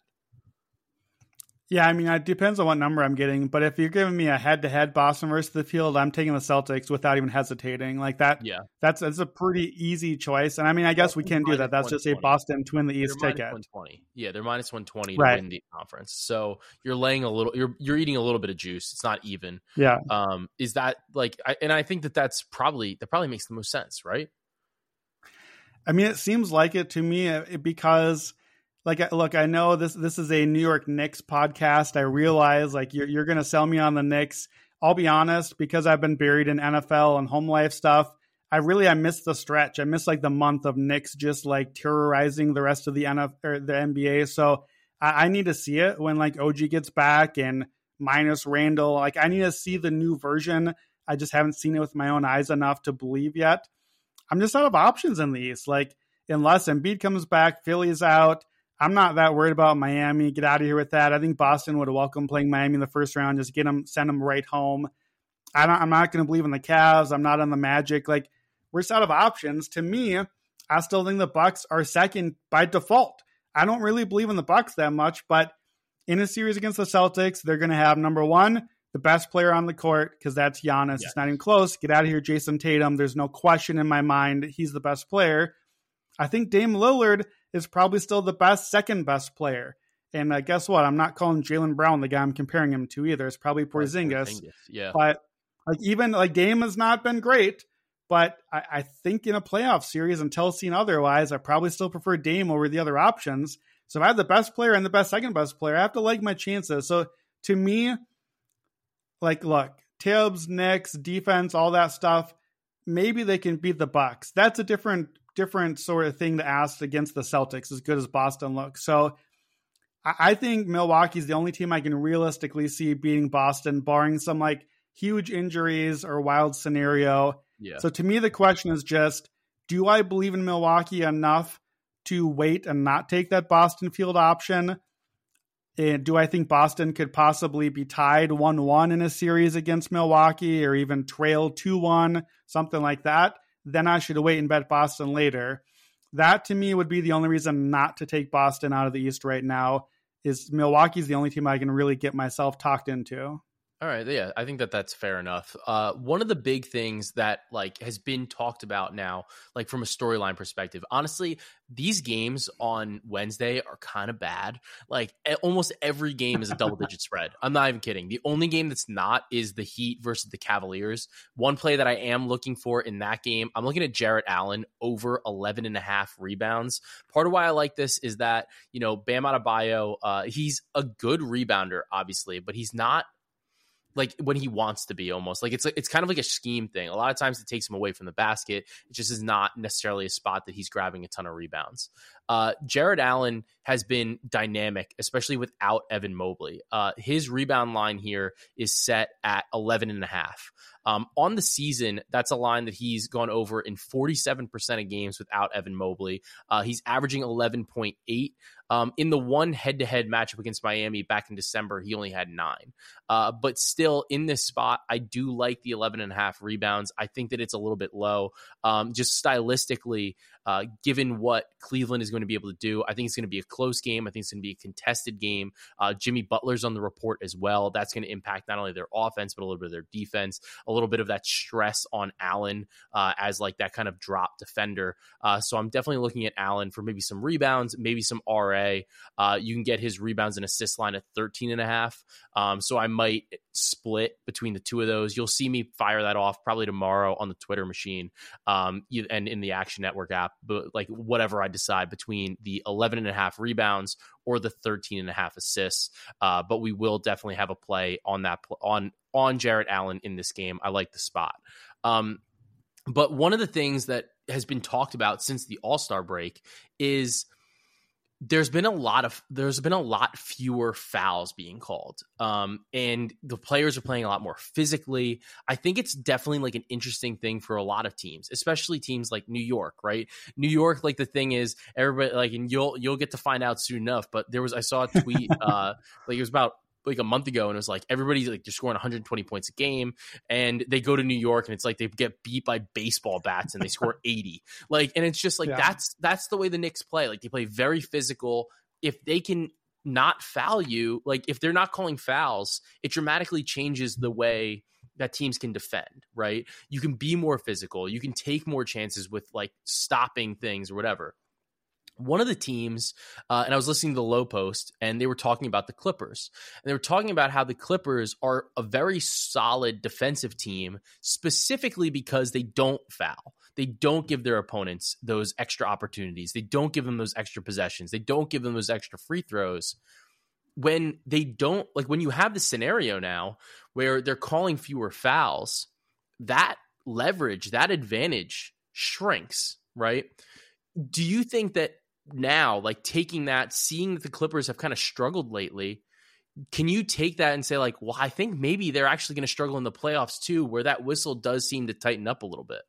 Yeah, I mean, it depends on what number I'm getting, but if you're giving me a head-to-head Boston versus the field, I'm taking the Celtics without even hesitating. Like that, yeah, that's that's a pretty easy choice. And I mean, I guess we can do that. That's just a Boston to win the East ticket. one twenty. Yeah, they're minus one twenty to right. win the conference. So you're laying a little, you're you're eating a little bit of juice. It's not even. Yeah. Um, is that like, I, and I think that that's probably that probably makes the most sense, right? I mean, it seems like it to me because. Like, look, I know this this is a New York Knicks podcast. I realize, like, you're, you're going to sell me on the Knicks. I'll be honest, because I've been buried in N F L and home life stuff, I really, I missed the stretch. I missed, like, the month of Knicks just, like, terrorizing the rest of the N F L or the N B A. So I, I need to see it when like O G gets back and minus Randall. Like I need to see the new version. I just haven't seen it with my own eyes enough to believe yet. I'm just out of options in the East. Like unless Embiid comes back, Philly's out. I'm not that worried about Miami. Get out of here with that. I think Boston would have welcomed playing Miami in the first round. Just get them, send them right home. I don't, I'm not going to believe in the Cavs. I'm not on the Magic. Like we're just out of options. To me, I still think the Bucks are second by default. I don't really believe in the Bucks that much, but in a series against the Celtics, they're going to have number one, the best player on the court, because that's Giannis. Yes. It's not even close. Get out of here, Jason Tatum. There's no question in my mind he's the best player. I think Dame Lillard is probably still the best, second best player. And uh, guess what? I'm not calling Jaylen Brown the guy I'm comparing him to either. It's probably Porzingis. Porzingis. Yeah. But like even like Dame has not been great. But I, I think in a playoff series, until seen otherwise, I probably still prefer Dame over the other options. So if I have the best player and the best second best player, I have to like my chances. So to me, like, look, Tibbs, Knicks, defense, all that stuff, maybe they can beat the Bucks. That's a different different sort of thing to ask against the Celtics, as good as Boston looks. So I, I think Milwaukee's the only team I can realistically see beating Boston, barring some like huge injuries or wild scenario. Yeah. So to me, the question is just, do I believe in Milwaukee enough to wait and not take that Boston field option? And do I think Boston could possibly be tied one one in a series against Milwaukee or even trail two one, something like that? Then I should wait and bet Boston later. That to me would be the only reason not to take Boston out of the East right now, is Milwaukee's the only team I can really get myself talked into. All right. Yeah, I think that that's fair enough. Uh, one of the big things that like has been talked about now, like from a storyline perspective, honestly, these games on Wednesday are kind of bad. Like almost every game is a double digit spread. I'm not even kidding. The only game that's not is the Heat versus the Cavaliers. One play that I am looking for in that game, I'm looking at Jarrett Allen over eleven and a half rebounds. Part of why I like this is that, you know, Bam Adebayo, uh, he's a good rebounder, obviously, but he's not like when he wants to be, almost like it's it's kind of like a scheme thing. A lot of times it takes him away from the basket. It just is not necessarily a spot that he's grabbing a ton of rebounds. Uh, Jarrett Allen has been dynamic, especially without Evan Mobley. Uh, his rebound line here is set at eleven and a half. Um, on the season, that's a line that he's gone over in forty-seven percent of games without Evan Mobley. Uh, he's averaging eleven point eight. Um, in the one head-to-head matchup against Miami back in December, he only had nine. Uh, but still, in this spot, I do like the eleven and a half rebounds. I think that it's a little bit low. Um, just stylistically, uh, given what Cleveland is going to be able to do, I think it's going to be a close game. I think it's going to be a contested game. Uh, Jimmy Butler's on the report as well. That's going to impact not only their offense, but a little bit of their defense, a little bit of that stress on Allen uh, as like that kind of drop defender. Uh, so I'm definitely looking at Allen for maybe some rebounds, maybe some R A. Uh, you can get his rebounds and assist line at thirteen and a half. Um, so I might split between the two of those. You'll see me fire that off probably tomorrow on the Twitter machine um, and in the Action Network app, but like whatever I decide between the eleven and a half rebounds or the thirteen and a half assists. Uh, but we will definitely have a play on that on, on Jarrett Allen in this game. I like the spot. Um, but one of the things that has been talked about since the All-Star break is there's been a lot of there's been a lot fewer fouls being called, um, and the players are playing a lot more physically. I think it's definitely like an interesting thing for a lot of teams, especially teams like New York, right? New York, like the thing is, everybody like, and you'll you'll get to find out soon enough. But there was I saw a tweet, uh, like it was about like a month ago, and it was like everybody's like they're scoring one hundred twenty points a game, and they go to New York and it's like they get beat by baseball bats and they score eighty. Like, and it's just like yeah. that's that's the way the Knicks play. Like they play very physical. If they can not foul you, like if they're not calling fouls, it dramatically changes the way that teams can defend, right? You can be more physical. You can take more chances with like stopping things or whatever. One of the teams, uh, and I was listening to the Low Post, and they were talking about the Clippers. And they were talking about how the Clippers are a very solid defensive team, specifically because they don't foul. They don't give their opponents those extra opportunities. They don't give them those extra possessions. They don't give them those extra free throws. When they don't, like when you have the scenario now where they're calling fewer fouls, that leverage, that advantage shrinks, right? Do you think that now, like taking that, seeing that the Clippers have kind of struggled lately, can you take that and say like, well, I think maybe they're actually going to struggle in the playoffs too, where that whistle does seem to tighten up a little bit?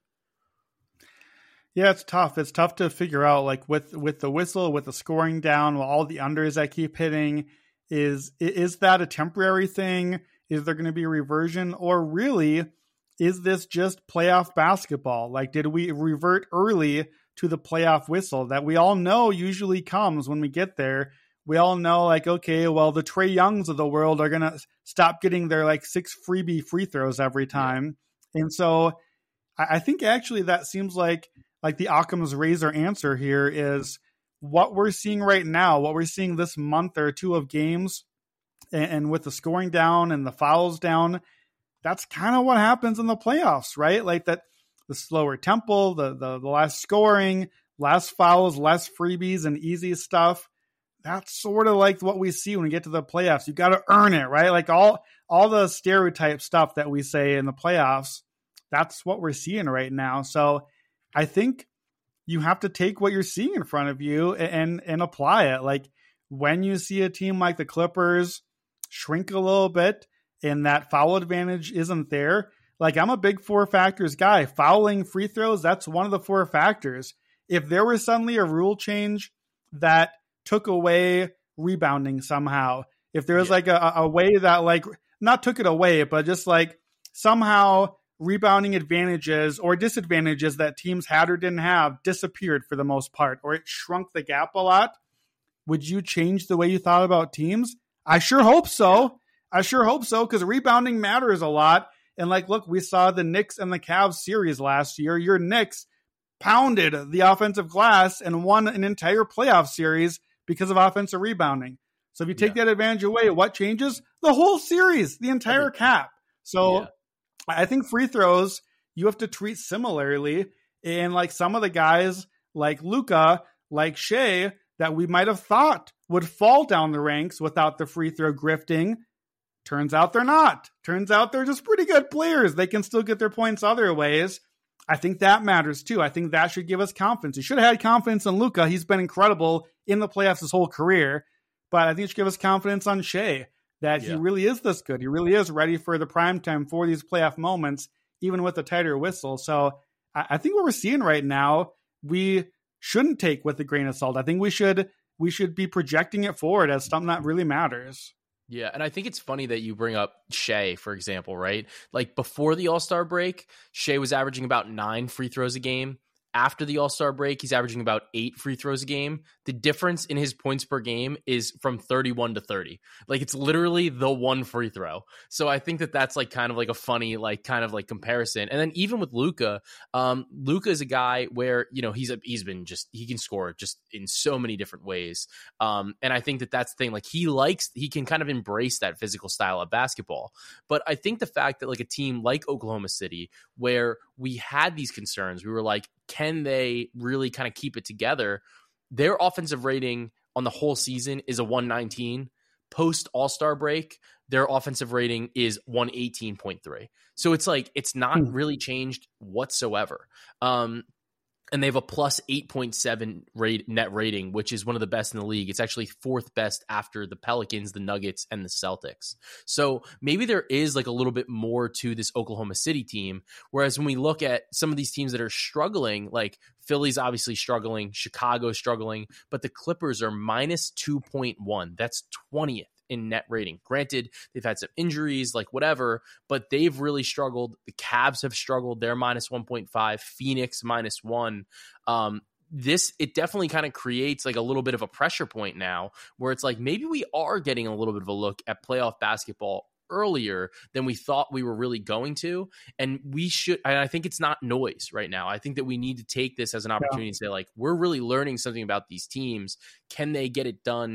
Yeah, it's tough. It's tough to figure out, like with, with the whistle, with the scoring down, with all the unders that keep hitting, is, is that a temporary thing? Is there going to be a reversion, or really is this just playoff basketball? Like, did we revert early to the playoff whistle that we all know usually comes when we get there? We all know, like, okay, well, the Trae Youngs of the world are going to stop getting their like six freebie free throws every time. Yeah. And so I, I think actually that seems like, like the Occam's razor answer here is what we're seeing right now, what we're seeing this month or two of games, and, and with the scoring down and the fouls down, that's kind of what happens in the playoffs, right? Like that, the slower tempo, the, the, the less scoring, less fouls, less freebies and easy stuff. That's sort of like what we see when we get to the playoffs. You got to earn it, right? Like all, all the stereotype stuff that we say in the playoffs, that's what we're seeing right now. So I think you have to take what you're seeing in front of you and, and apply it. Like when you see a team like the Clippers shrink a little bit and that foul advantage isn't there, like I'm a big four factors guy. Fouling, free throws, that's one of the four factors. If there was suddenly a rule change that took away rebounding somehow, if there was yeah. like a, a way that like, not took it away, but just like somehow rebounding advantages or disadvantages that teams had or didn't have disappeared for the most part, or it shrunk the gap a lot, would you change the way you thought about teams? I sure hope so. I sure hope so, because rebounding matters a lot. And like, look, we saw the Knicks and the Cavs series last year. Your Knicks pounded the offensive glass and won an entire playoff series because of offensive rebounding. So if you take yeah. that advantage away, what changes? The whole series, the entire cap. So yeah. I think free throws, you have to treat similarly. And like some of the guys like Luka, like Shea, that we might have thought would fall down the ranks without the free throw grifting, turns out they're not. Turns out they're just pretty good players. They can still get their points other ways. I think that matters too. I think that should give us confidence. You should have had confidence in Luka. He's been incredible in the playoffs his whole career. But I think it should give us confidence on Shea that yeah. he really is this good. He really is ready for the prime time for these playoff moments, even with a tighter whistle. So I, I think what we're seeing right now, we shouldn't take with a grain of salt. I think we should we should be projecting it forward as something that really matters. Yeah, and I think it's funny that you bring up Shea, for example, right? Like before the All-Star break, Shea was averaging about nine free throws a game. After the All-Star break, he's averaging about eight free throws a game. The difference in his points per game is from thirty-one to thirty. Like it's literally the one free throw. So I think that that's like kind of like a funny, like kind of like comparison. And then even with Luka, um, Luka is a guy where, you know, he's a, he's been just, he can score just in so many different ways. Um, and I think that that's the thing, like he likes, he can kind of embrace that physical style of basketball. But I think the fact that like a team like Oklahoma City, where we had these concerns, we were like, can they really kind of keep it together? Their offensive rating on the whole season is a one nineteen. Post All-Star break, their offensive rating is one eighteen point three. So it's like, it's not hmm. really changed whatsoever. Um, and they have a plus eight point seven rate net rating, which is one of the best in the league. It's actually fourth best after the Pelicans, the Nuggets, and the Celtics. So maybe there is like a little bit more to this Oklahoma City team. Whereas when we look at some of these teams that are struggling, like Philly's obviously struggling, Chicago's struggling, but the Clippers are minus two point one. That's twentieth in net rating. Granted, they've had some injuries, like whatever, but they've really struggled. The Cavs have struggled. They're minus one point five. Phoenix minus one. Um, this, it definitely kind of creates like a little bit of a pressure point now where it's like, maybe we are getting a little bit of a look at playoff basketball earlier than we thought we were really going to. And we should, and I think it's not noise right now. I think that we need to take this as an opportunity yeah. to say like, we're really learning something about these teams. Can they get it done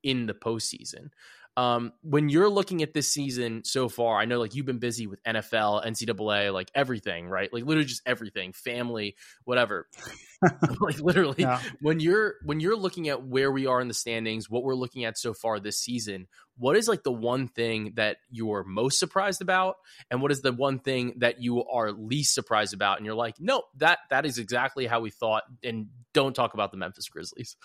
in the postseason. Um, when you're looking at this season so far, I know like you've been busy with N F L, N C double A, like everything, right? Like literally just everything, family, whatever. Like literally yeah. when you're, when you're looking at where we are in the standings, what we're looking at so far this season, what is like the one thing that you're most surprised about? And what is the one thing that you are least surprised about? And you're like, no, that, that is exactly how we thought. And don't talk about the Memphis Grizzlies.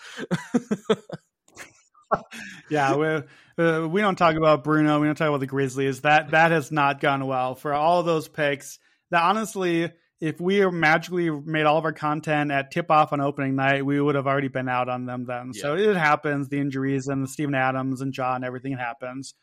yeah, we uh, we don't talk about Bruno. We don't talk about the Grizzlies. That that has not gone well for all of those picks. That honestly, if we magically made all of our content at tip off on opening night, we would have already been out on them then. Yeah. So it happens. The injuries and the Steven Adams and John, everything happens.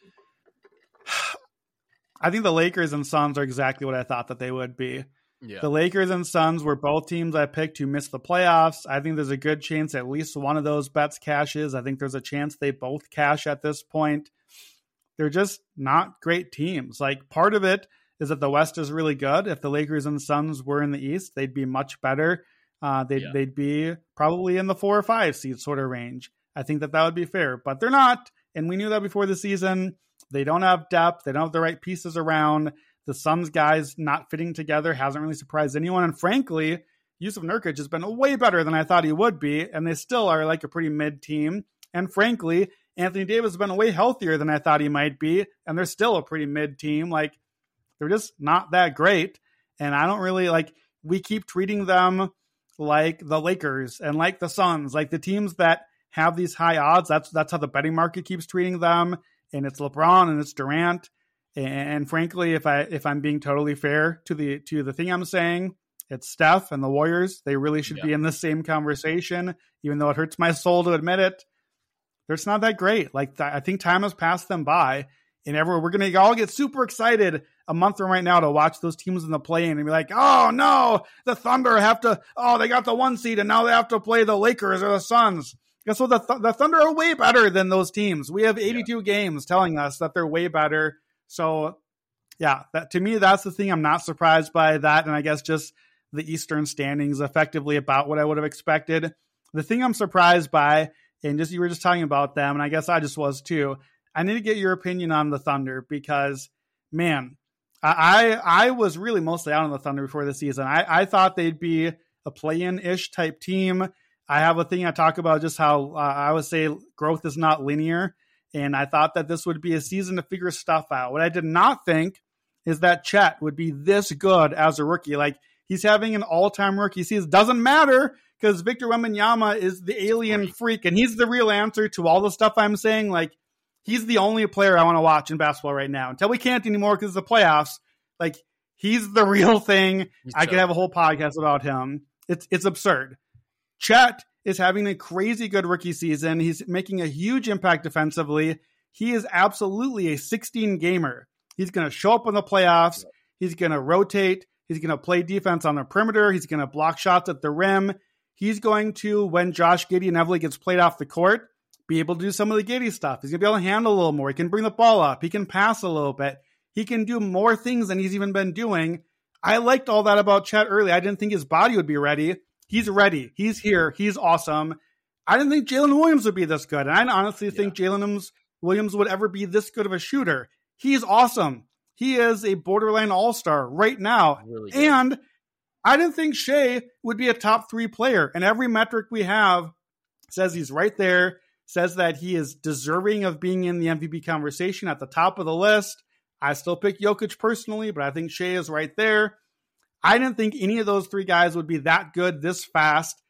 I think the Lakers and Suns are exactly what I thought that they would be. Yeah. The Lakers and Suns were both teams I picked to miss the playoffs. I think there's a good chance at least one of those bets cashes. I think there's a chance they both cash at this point. They're just not great teams. Like part of it is that the West is really good. If the Lakers and Suns were in the East, they'd be much better. Uh, they'd, yeah. they'd be probably in the four or five seed sort of range. I think that that would be fair, but they're not. And we knew that before the season. They don't have depth. They don't have the right pieces around. The Suns guys not fitting together hasn't really surprised anyone. And frankly, Yusuf Nurkic has been way better than I thought he would be. And they still are like a pretty mid team. And frankly, Anthony Davis has been way healthier than I thought he might be. And they're still a pretty mid team. Like they're just not that great. And I don't really like, we keep treating them like the Lakers and like the Suns, like the teams that have these high odds. That's, that's how the betting market keeps treating them. And it's LeBron and it's Durant. And frankly, if I if I'm being totally fair to the to the thing I'm saying, it's Steph and the Warriors. They really should yeah. be in the same conversation, even though it hurts my soul to admit it. They're just not that great. Like th- I think time has passed them by, and everyone we're gonna all get super excited a month from right now to watch those teams in the play-in and be like, oh no, the Thunder have to. Oh, they got the one seed, and now they have to play the Lakers or the Suns. Guess what? The Th- the Thunder are way better than those teams. We have eighty-two yeah. games telling us that they're way better. So, yeah, that, to me, that's the thing. I'm not surprised by that. And I guess just the Eastern standings effectively about what I would have expected. The thing I'm surprised by, and just you were just talking about them, and I guess I just was too, I need to get your opinion on the Thunder because, man, I I was really mostly out on the Thunder before the season. I, I thought they'd be a play-in-ish type team. I have a thing I talk about just how uh, I would say growth is not linear. And I thought that this would be a season to figure stuff out. What I did not think is that Chet would be this good as a rookie. Like, he's having an all-time rookie season. Doesn't matter because Victor Wembanyama is the alien right. freak, and he's the real answer to all the stuff I'm saying. Like, he's the only player I want to watch in basketball right now. Until we can't anymore because of the playoffs, like, he's the real thing. He's I so could have a whole podcast about him. It's It's absurd. Chet is having a crazy good rookie season. He's making a huge impact defensively. He is absolutely a sixteen gamer. He's going to show up in the playoffs. He's going to rotate. He's going to play defense on the perimeter. He's going to block shots at the rim. He's going to, when Josh Giddey inevitably gets played off the court, be able to do some of the Giddey stuff. He's going to be able to handle a little more. He can bring the ball up. He can pass a little bit. He can do more things than he's even been doing. I liked all that about Chet early. I didn't think his body would be ready. He's ready. He's here. He's awesome. I didn't think Jalen Williams would be this good. And I honestly yeah. think Jalen Williams would ever be this good of a shooter. He's awesome. He is a borderline all-star right now. Really and I didn't think Shea would be a top three player. And every metric we have says he's right there, says that he is deserving of being in the M V P conversation at the top of the list. I still pick Jokic personally, but I think Shea is right there. I didn't think any of those three guys would be that good this fast.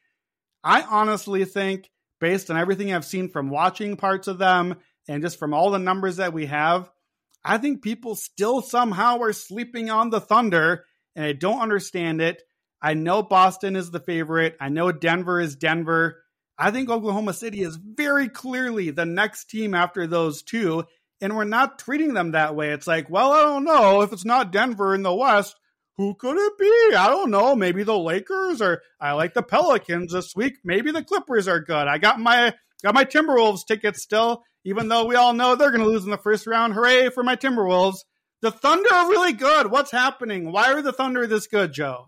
I honestly think, based on everything I've seen from watching parts of them and just from all the numbers that we have, I think people still somehow are sleeping on the Thunder, and I don't understand it. I know Boston is the favorite. I know Denver is Denver. I think Oklahoma City is very clearly the next team after those two, and we're not treating them that way. It's like, well, I don't know. If it's not Denver in the West, who could it be? I don't know. Maybe the Lakers, or I like the Pelicans this week. Maybe the Clippers are good. I got my got my Timberwolves tickets still, even though we all know they're going to lose in the first round. Hooray for my Timberwolves. The Thunder are really good. What's happening? Why are the Thunder this good, Joe?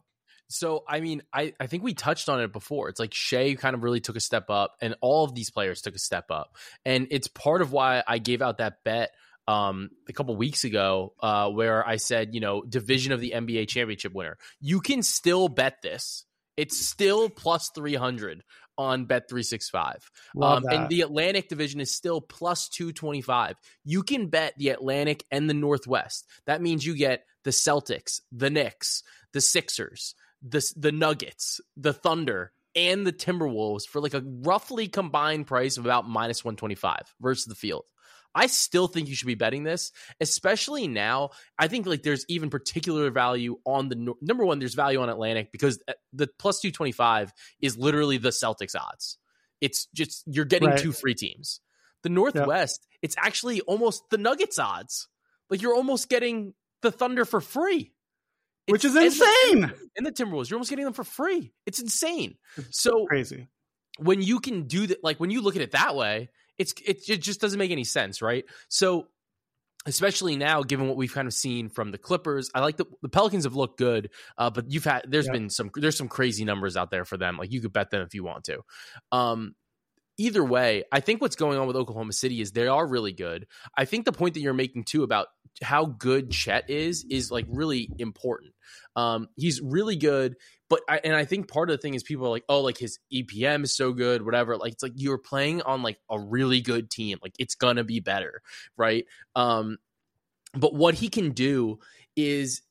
So, I mean, I, I think we touched on it before. It's like Shea kind of really took a step up, and all of these players took a step up. And it's part of why I gave out that bet um, a couple weeks ago uh, where I said, you know, division of the N B A championship winner. You can still bet this. It's still plus three hundred on Bet three sixty-five. Um, and the Atlantic division is still plus two twenty-five. You can bet the Atlantic and the Northwest. That means you get the Celtics, the Knicks, the Sixers, the, the Nuggets, the Thunder, and the Timberwolves for like a roughly combined price of about minus one twenty-five versus the field. I still think you should be betting this, especially now. I think like there's even particular value on the number one. There's value on Atlantic because the plus two twenty-five is literally the Celtics odds. It's just you're getting right. two free teams. The Northwest, yep. It's actually almost the Nuggets odds. Like you're almost getting the Thunder for free, it's, which is insane. In the Timberwolves, you're almost getting them for free. It's insane. It's so crazy when you can do that. Like when you look at it that way. It's it, it just doesn't make any sense, right? So, especially now, given what we've kind of seen from the Clippers, I like the, the Pelicans have looked good, uh, but you've had there's yeah. been some there's some crazy numbers out there for them. Like you could bet them if you want to. Um, either way, I think what's going on with Oklahoma City is they are really good. I think the point that you're making too about how good Chet is is like really important. Um, he's really good. But I, and I think part of the thing is people are like, oh, like his E P M is so good, whatever. Like it's like you're playing on like a really good team. Like it's gonna be better, right? Um, but what he can do is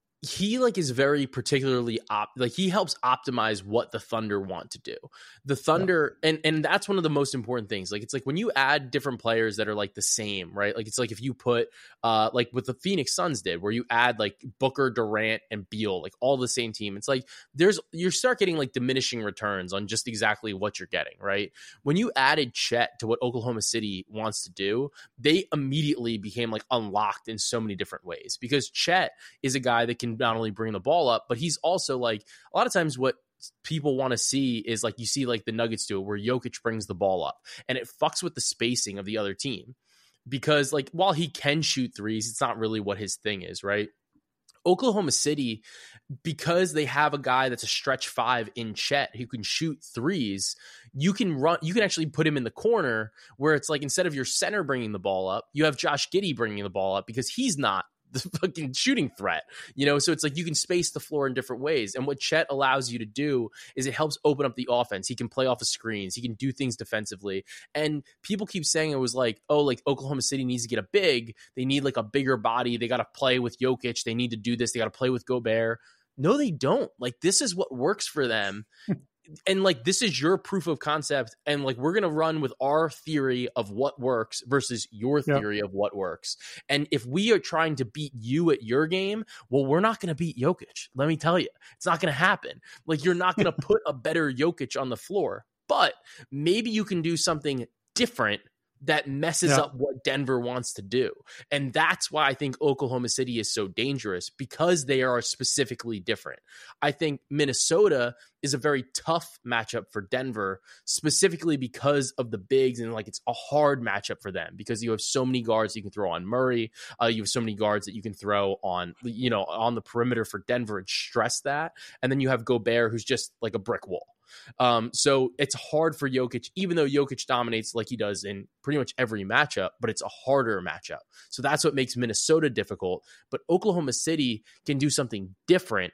he like is very particularly op- like he helps optimize what the Thunder want to do. The Thunder yeah. and and that's one of the most important things. Like it's like when you add different players that are like the same, right? Like it's like if you put uh like what the Phoenix Suns did where you add like Booker, Durant, and Beal, like all the same team. It's like there's you start getting like diminishing returns on just exactly what you're getting, right? When you added Chet to what Oklahoma City wants to do, they immediately became like unlocked in so many different ways because Chet is a guy that can not only bring the ball up, but he's also like a lot of times what people want to see is like you see like the Nuggets do it where Jokic brings the ball up and it fucks with the spacing of the other team because like while he can shoot threes, it's not really what his thing is, right? Oklahoma City, because they have a guy that's a stretch five in Chet who can shoot threes, you can run, you can actually put him in the corner where it's like instead of your center bringing the ball up, you have Josh Giddey bringing the ball up because he's not the fucking shooting threat, you know? So it's like you can space the floor in different ways. And what Chet allows you to do is it helps open up the offense. He can play off of screens. He can do things defensively. And people keep saying it was like, oh, like Oklahoma City needs to get a big. They need like a bigger body. They got to play with Jokic. They need to do this. They got to play with Gobert. No, they don't. Like this is what works for them. And like this is your proof of concept, and like we're gonna run with our theory of what works versus your theory yep. of what works. And if we are trying to beat you at your game, well, we're not gonna beat Jokic. Let me tell you, it's not gonna happen. Like you're not gonna put a better Jokic on the floor, but maybe you can do something different that messes yeah. up what Denver wants to do. And that's why I think Oklahoma City is so dangerous because they are specifically different. I think Minnesota is a very tough matchup for Denver, specifically because of the bigs, and like it's a hard matchup for them because you have so many guards you can throw on Murray. Uh, you have so many guards that you can throw on, you know, on the perimeter for Denver and stress that. And then you have Gobert, who's just like a brick wall. Um, so it's hard for Jokic, even though Jokic dominates like he does in pretty much every matchup, but it's a harder matchup. So that's what makes Minnesota difficult. But Oklahoma City can do something different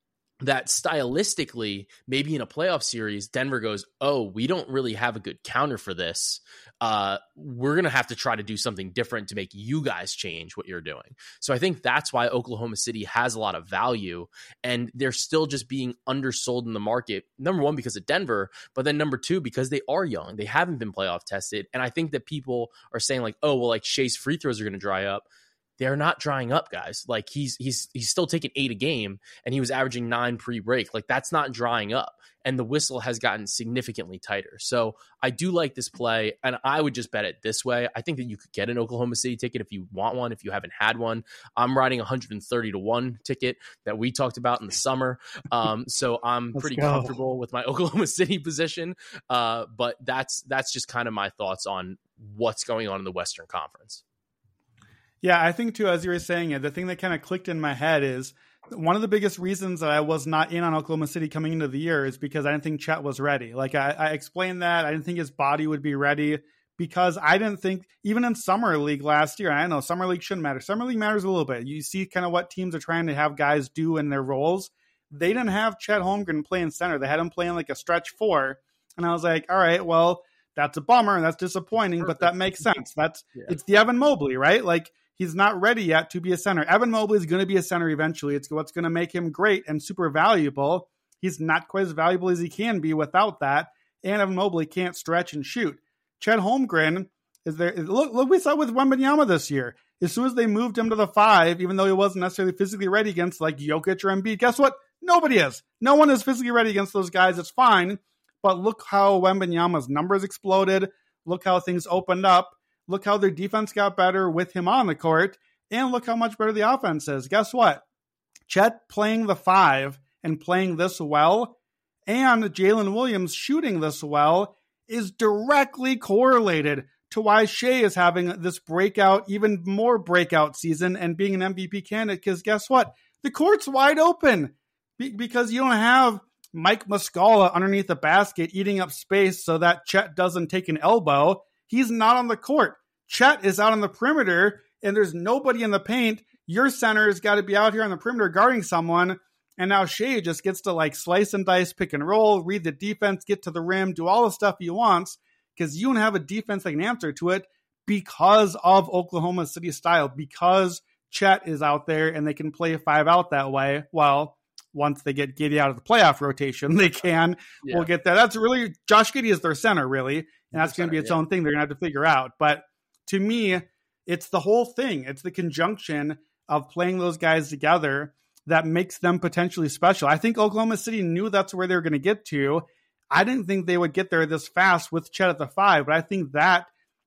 that stylistically, maybe in a playoff series, Denver goes, oh, we don't really have a good counter for this. Uh, we're going to have to try to do something different to make you guys change what you're doing. So I think that's why Oklahoma City has a lot of value, and they're still just being undersold in the market. Number one, because of Denver, but then number two, because they are young. They haven't been playoff tested. And I think that people are saying like, oh, well, like Shea's free throws are going to dry up. They're not drying up, guys. Like he's he's he's still taking eight a game, and he was averaging nine pre-break. Like that's not drying up, and the whistle has gotten significantly tighter. So I do like this play, and I would just bet it this way. I think that you could get an Oklahoma City ticket if you want one. If you haven't had one, I'm riding one hundred thirty to one ticket that we talked about in the summer. Um, so I'm Let's pretty go. comfortable with my Oklahoma City position. Uh, but that's that's just kind of my thoughts on what's going on in the Western Conference. Yeah, I think too, as you were saying it, the thing that kind of clicked in my head is one of the biggest reasons that I was not in on Oklahoma City coming into the year is because I didn't think Chet was ready. Like I, I explained that I didn't think his body would be ready because I didn't think even in Summer League last year, and I know Summer League shouldn't matter. Summer League matters a little bit. You see kind of what teams are trying to have guys do in their roles. They didn't have Chet Holmgren playing center. They had him playing like a stretch four. And I was like, all right, well, that's a bummer and that's disappointing, Perfect. But that makes sense. That's yeah. It's the Evan Mobley, right? Like he's not ready yet to be a center. Evan Mobley is going to be a center eventually. It's what's going to make him great and super valuable. He's not quite as valuable as he can be without that. And Evan Mobley can't stretch and shoot. Chet Holmgren is there. Look, look, we saw with Wembanyama this year. As soon as they moved him to the five, even though he wasn't necessarily physically ready against like Jokic or Embiid, guess what? Nobody is. No one is physically ready against those guys. It's fine. But look how Wembanyama's numbers exploded. Look how things opened up. Look how their defense got better with him on the court. And look how much better the offense is. Guess what? Chet playing the five and playing this well, and Jalen Williams shooting this well is directly correlated to why Shai is having this breakout, even more breakout season and being an M V P candidate. Because guess what? The court's wide open Be- because you don't have Mike Muscala underneath the basket eating up space so that Chet doesn't take an elbow. He's not on the court. Chet is out on the perimeter and there's nobody in the paint. Your center's got to be out here on the perimeter guarding someone. And now Shai just gets to like slice and dice, pick and roll, read the defense, get to the rim, do all the stuff he wants because you don't have a defense that can answer to it because of Oklahoma City style, because Chet is out there and they can play five out that way. Well, once they get Giddey out of the playoff rotation, they can. Yeah. We'll get that. That's really, Josh Giddey is their center, really. And that's going to be its yeah. own thing they're going to have to figure out. But to me, it's the whole thing. It's the conjunction of playing those guys together that makes them potentially special. I think Oklahoma City knew that's where they were going to get to. I didn't think they would get there this fast with Chet at the five, but I think that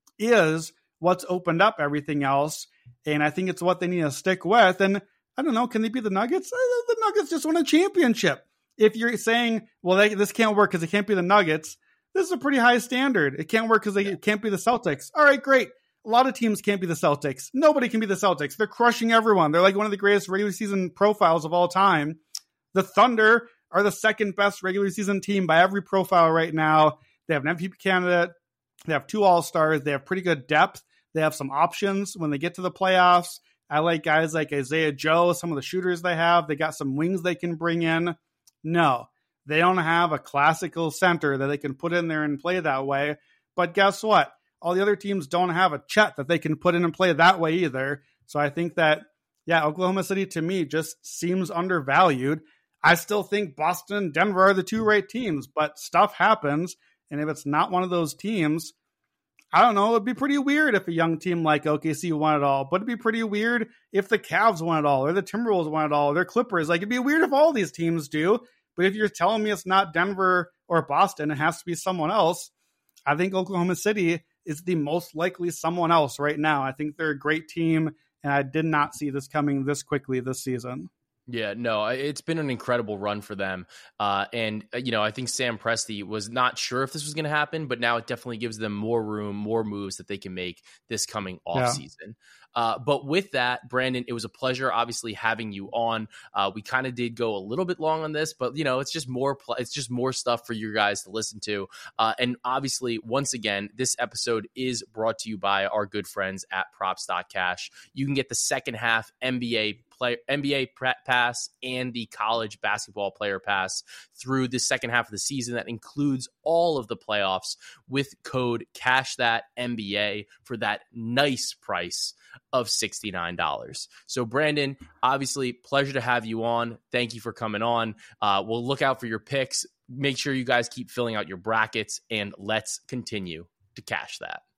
is what's opened up everything else. And I think it's what they need to stick with. And I don't know, can they be the Nuggets? The Nuggets just won a championship. If you're saying, well, they, this can't work because it can't be the Nuggets, this is a pretty high standard. It can't work because they it can't be the Celtics. All right, great. A lot of teams can't be the Celtics. Nobody can be the Celtics. They're crushing everyone. They're like one of the greatest regular season profiles of all time. The Thunder are the second best regular season team by every profile right now. They have an M V P candidate. They have two All-Stars. They have pretty good depth. They have some options when they get to the playoffs. I like guys like Isaiah Joe, some of the shooters they have. They got some wings they can bring in. No, they don't have a classical center that they can put in there and play that way. But guess what? All the other teams don't have a Chet that they can put in and play that way either. So I think that, yeah, Oklahoma City to me just seems undervalued. I still think Boston and Denver are the two right teams, but stuff happens. And if it's not one of those teams, I don't know, it'd be pretty weird if a young team like O K C won it all, but it'd be pretty weird if the Cavs won it all or the Timberwolves won it all or the Clippers. Like, it'd be weird if all these teams do. But if you're telling me it's not Denver or Boston, it has to be someone else. I think Oklahoma City is the most likely someone else right now. I think they're a great team, and I did not see this coming this quickly this season. Yeah, no, it's been an incredible run for them. Uh, and, you know, I think Sam Presti was not sure if this was going to happen, but now it definitely gives them more room, more moves that they can make this coming offseason. Yeah. Uh, but with that, Brandon, it was a pleasure, obviously, having you on. Uh, we kind of did go a little bit long on this, but, you know, it's just more pl- it's just more stuff for you guys to listen to. Uh, and obviously, once again, this episode is brought to you by our good friends at props dot cash. You can get the second half N B A Play, N B A pass and the college basketball player pass through the second half of the season. That includes all of the playoffs with code CashThatNBA for that nice price of sixty-nine dollars. So Brandon, obviously pleasure to have you on. Thank you for coming on. Uh, we'll look out for your picks. Make sure you guys keep filling out your brackets, and let's continue to cash that.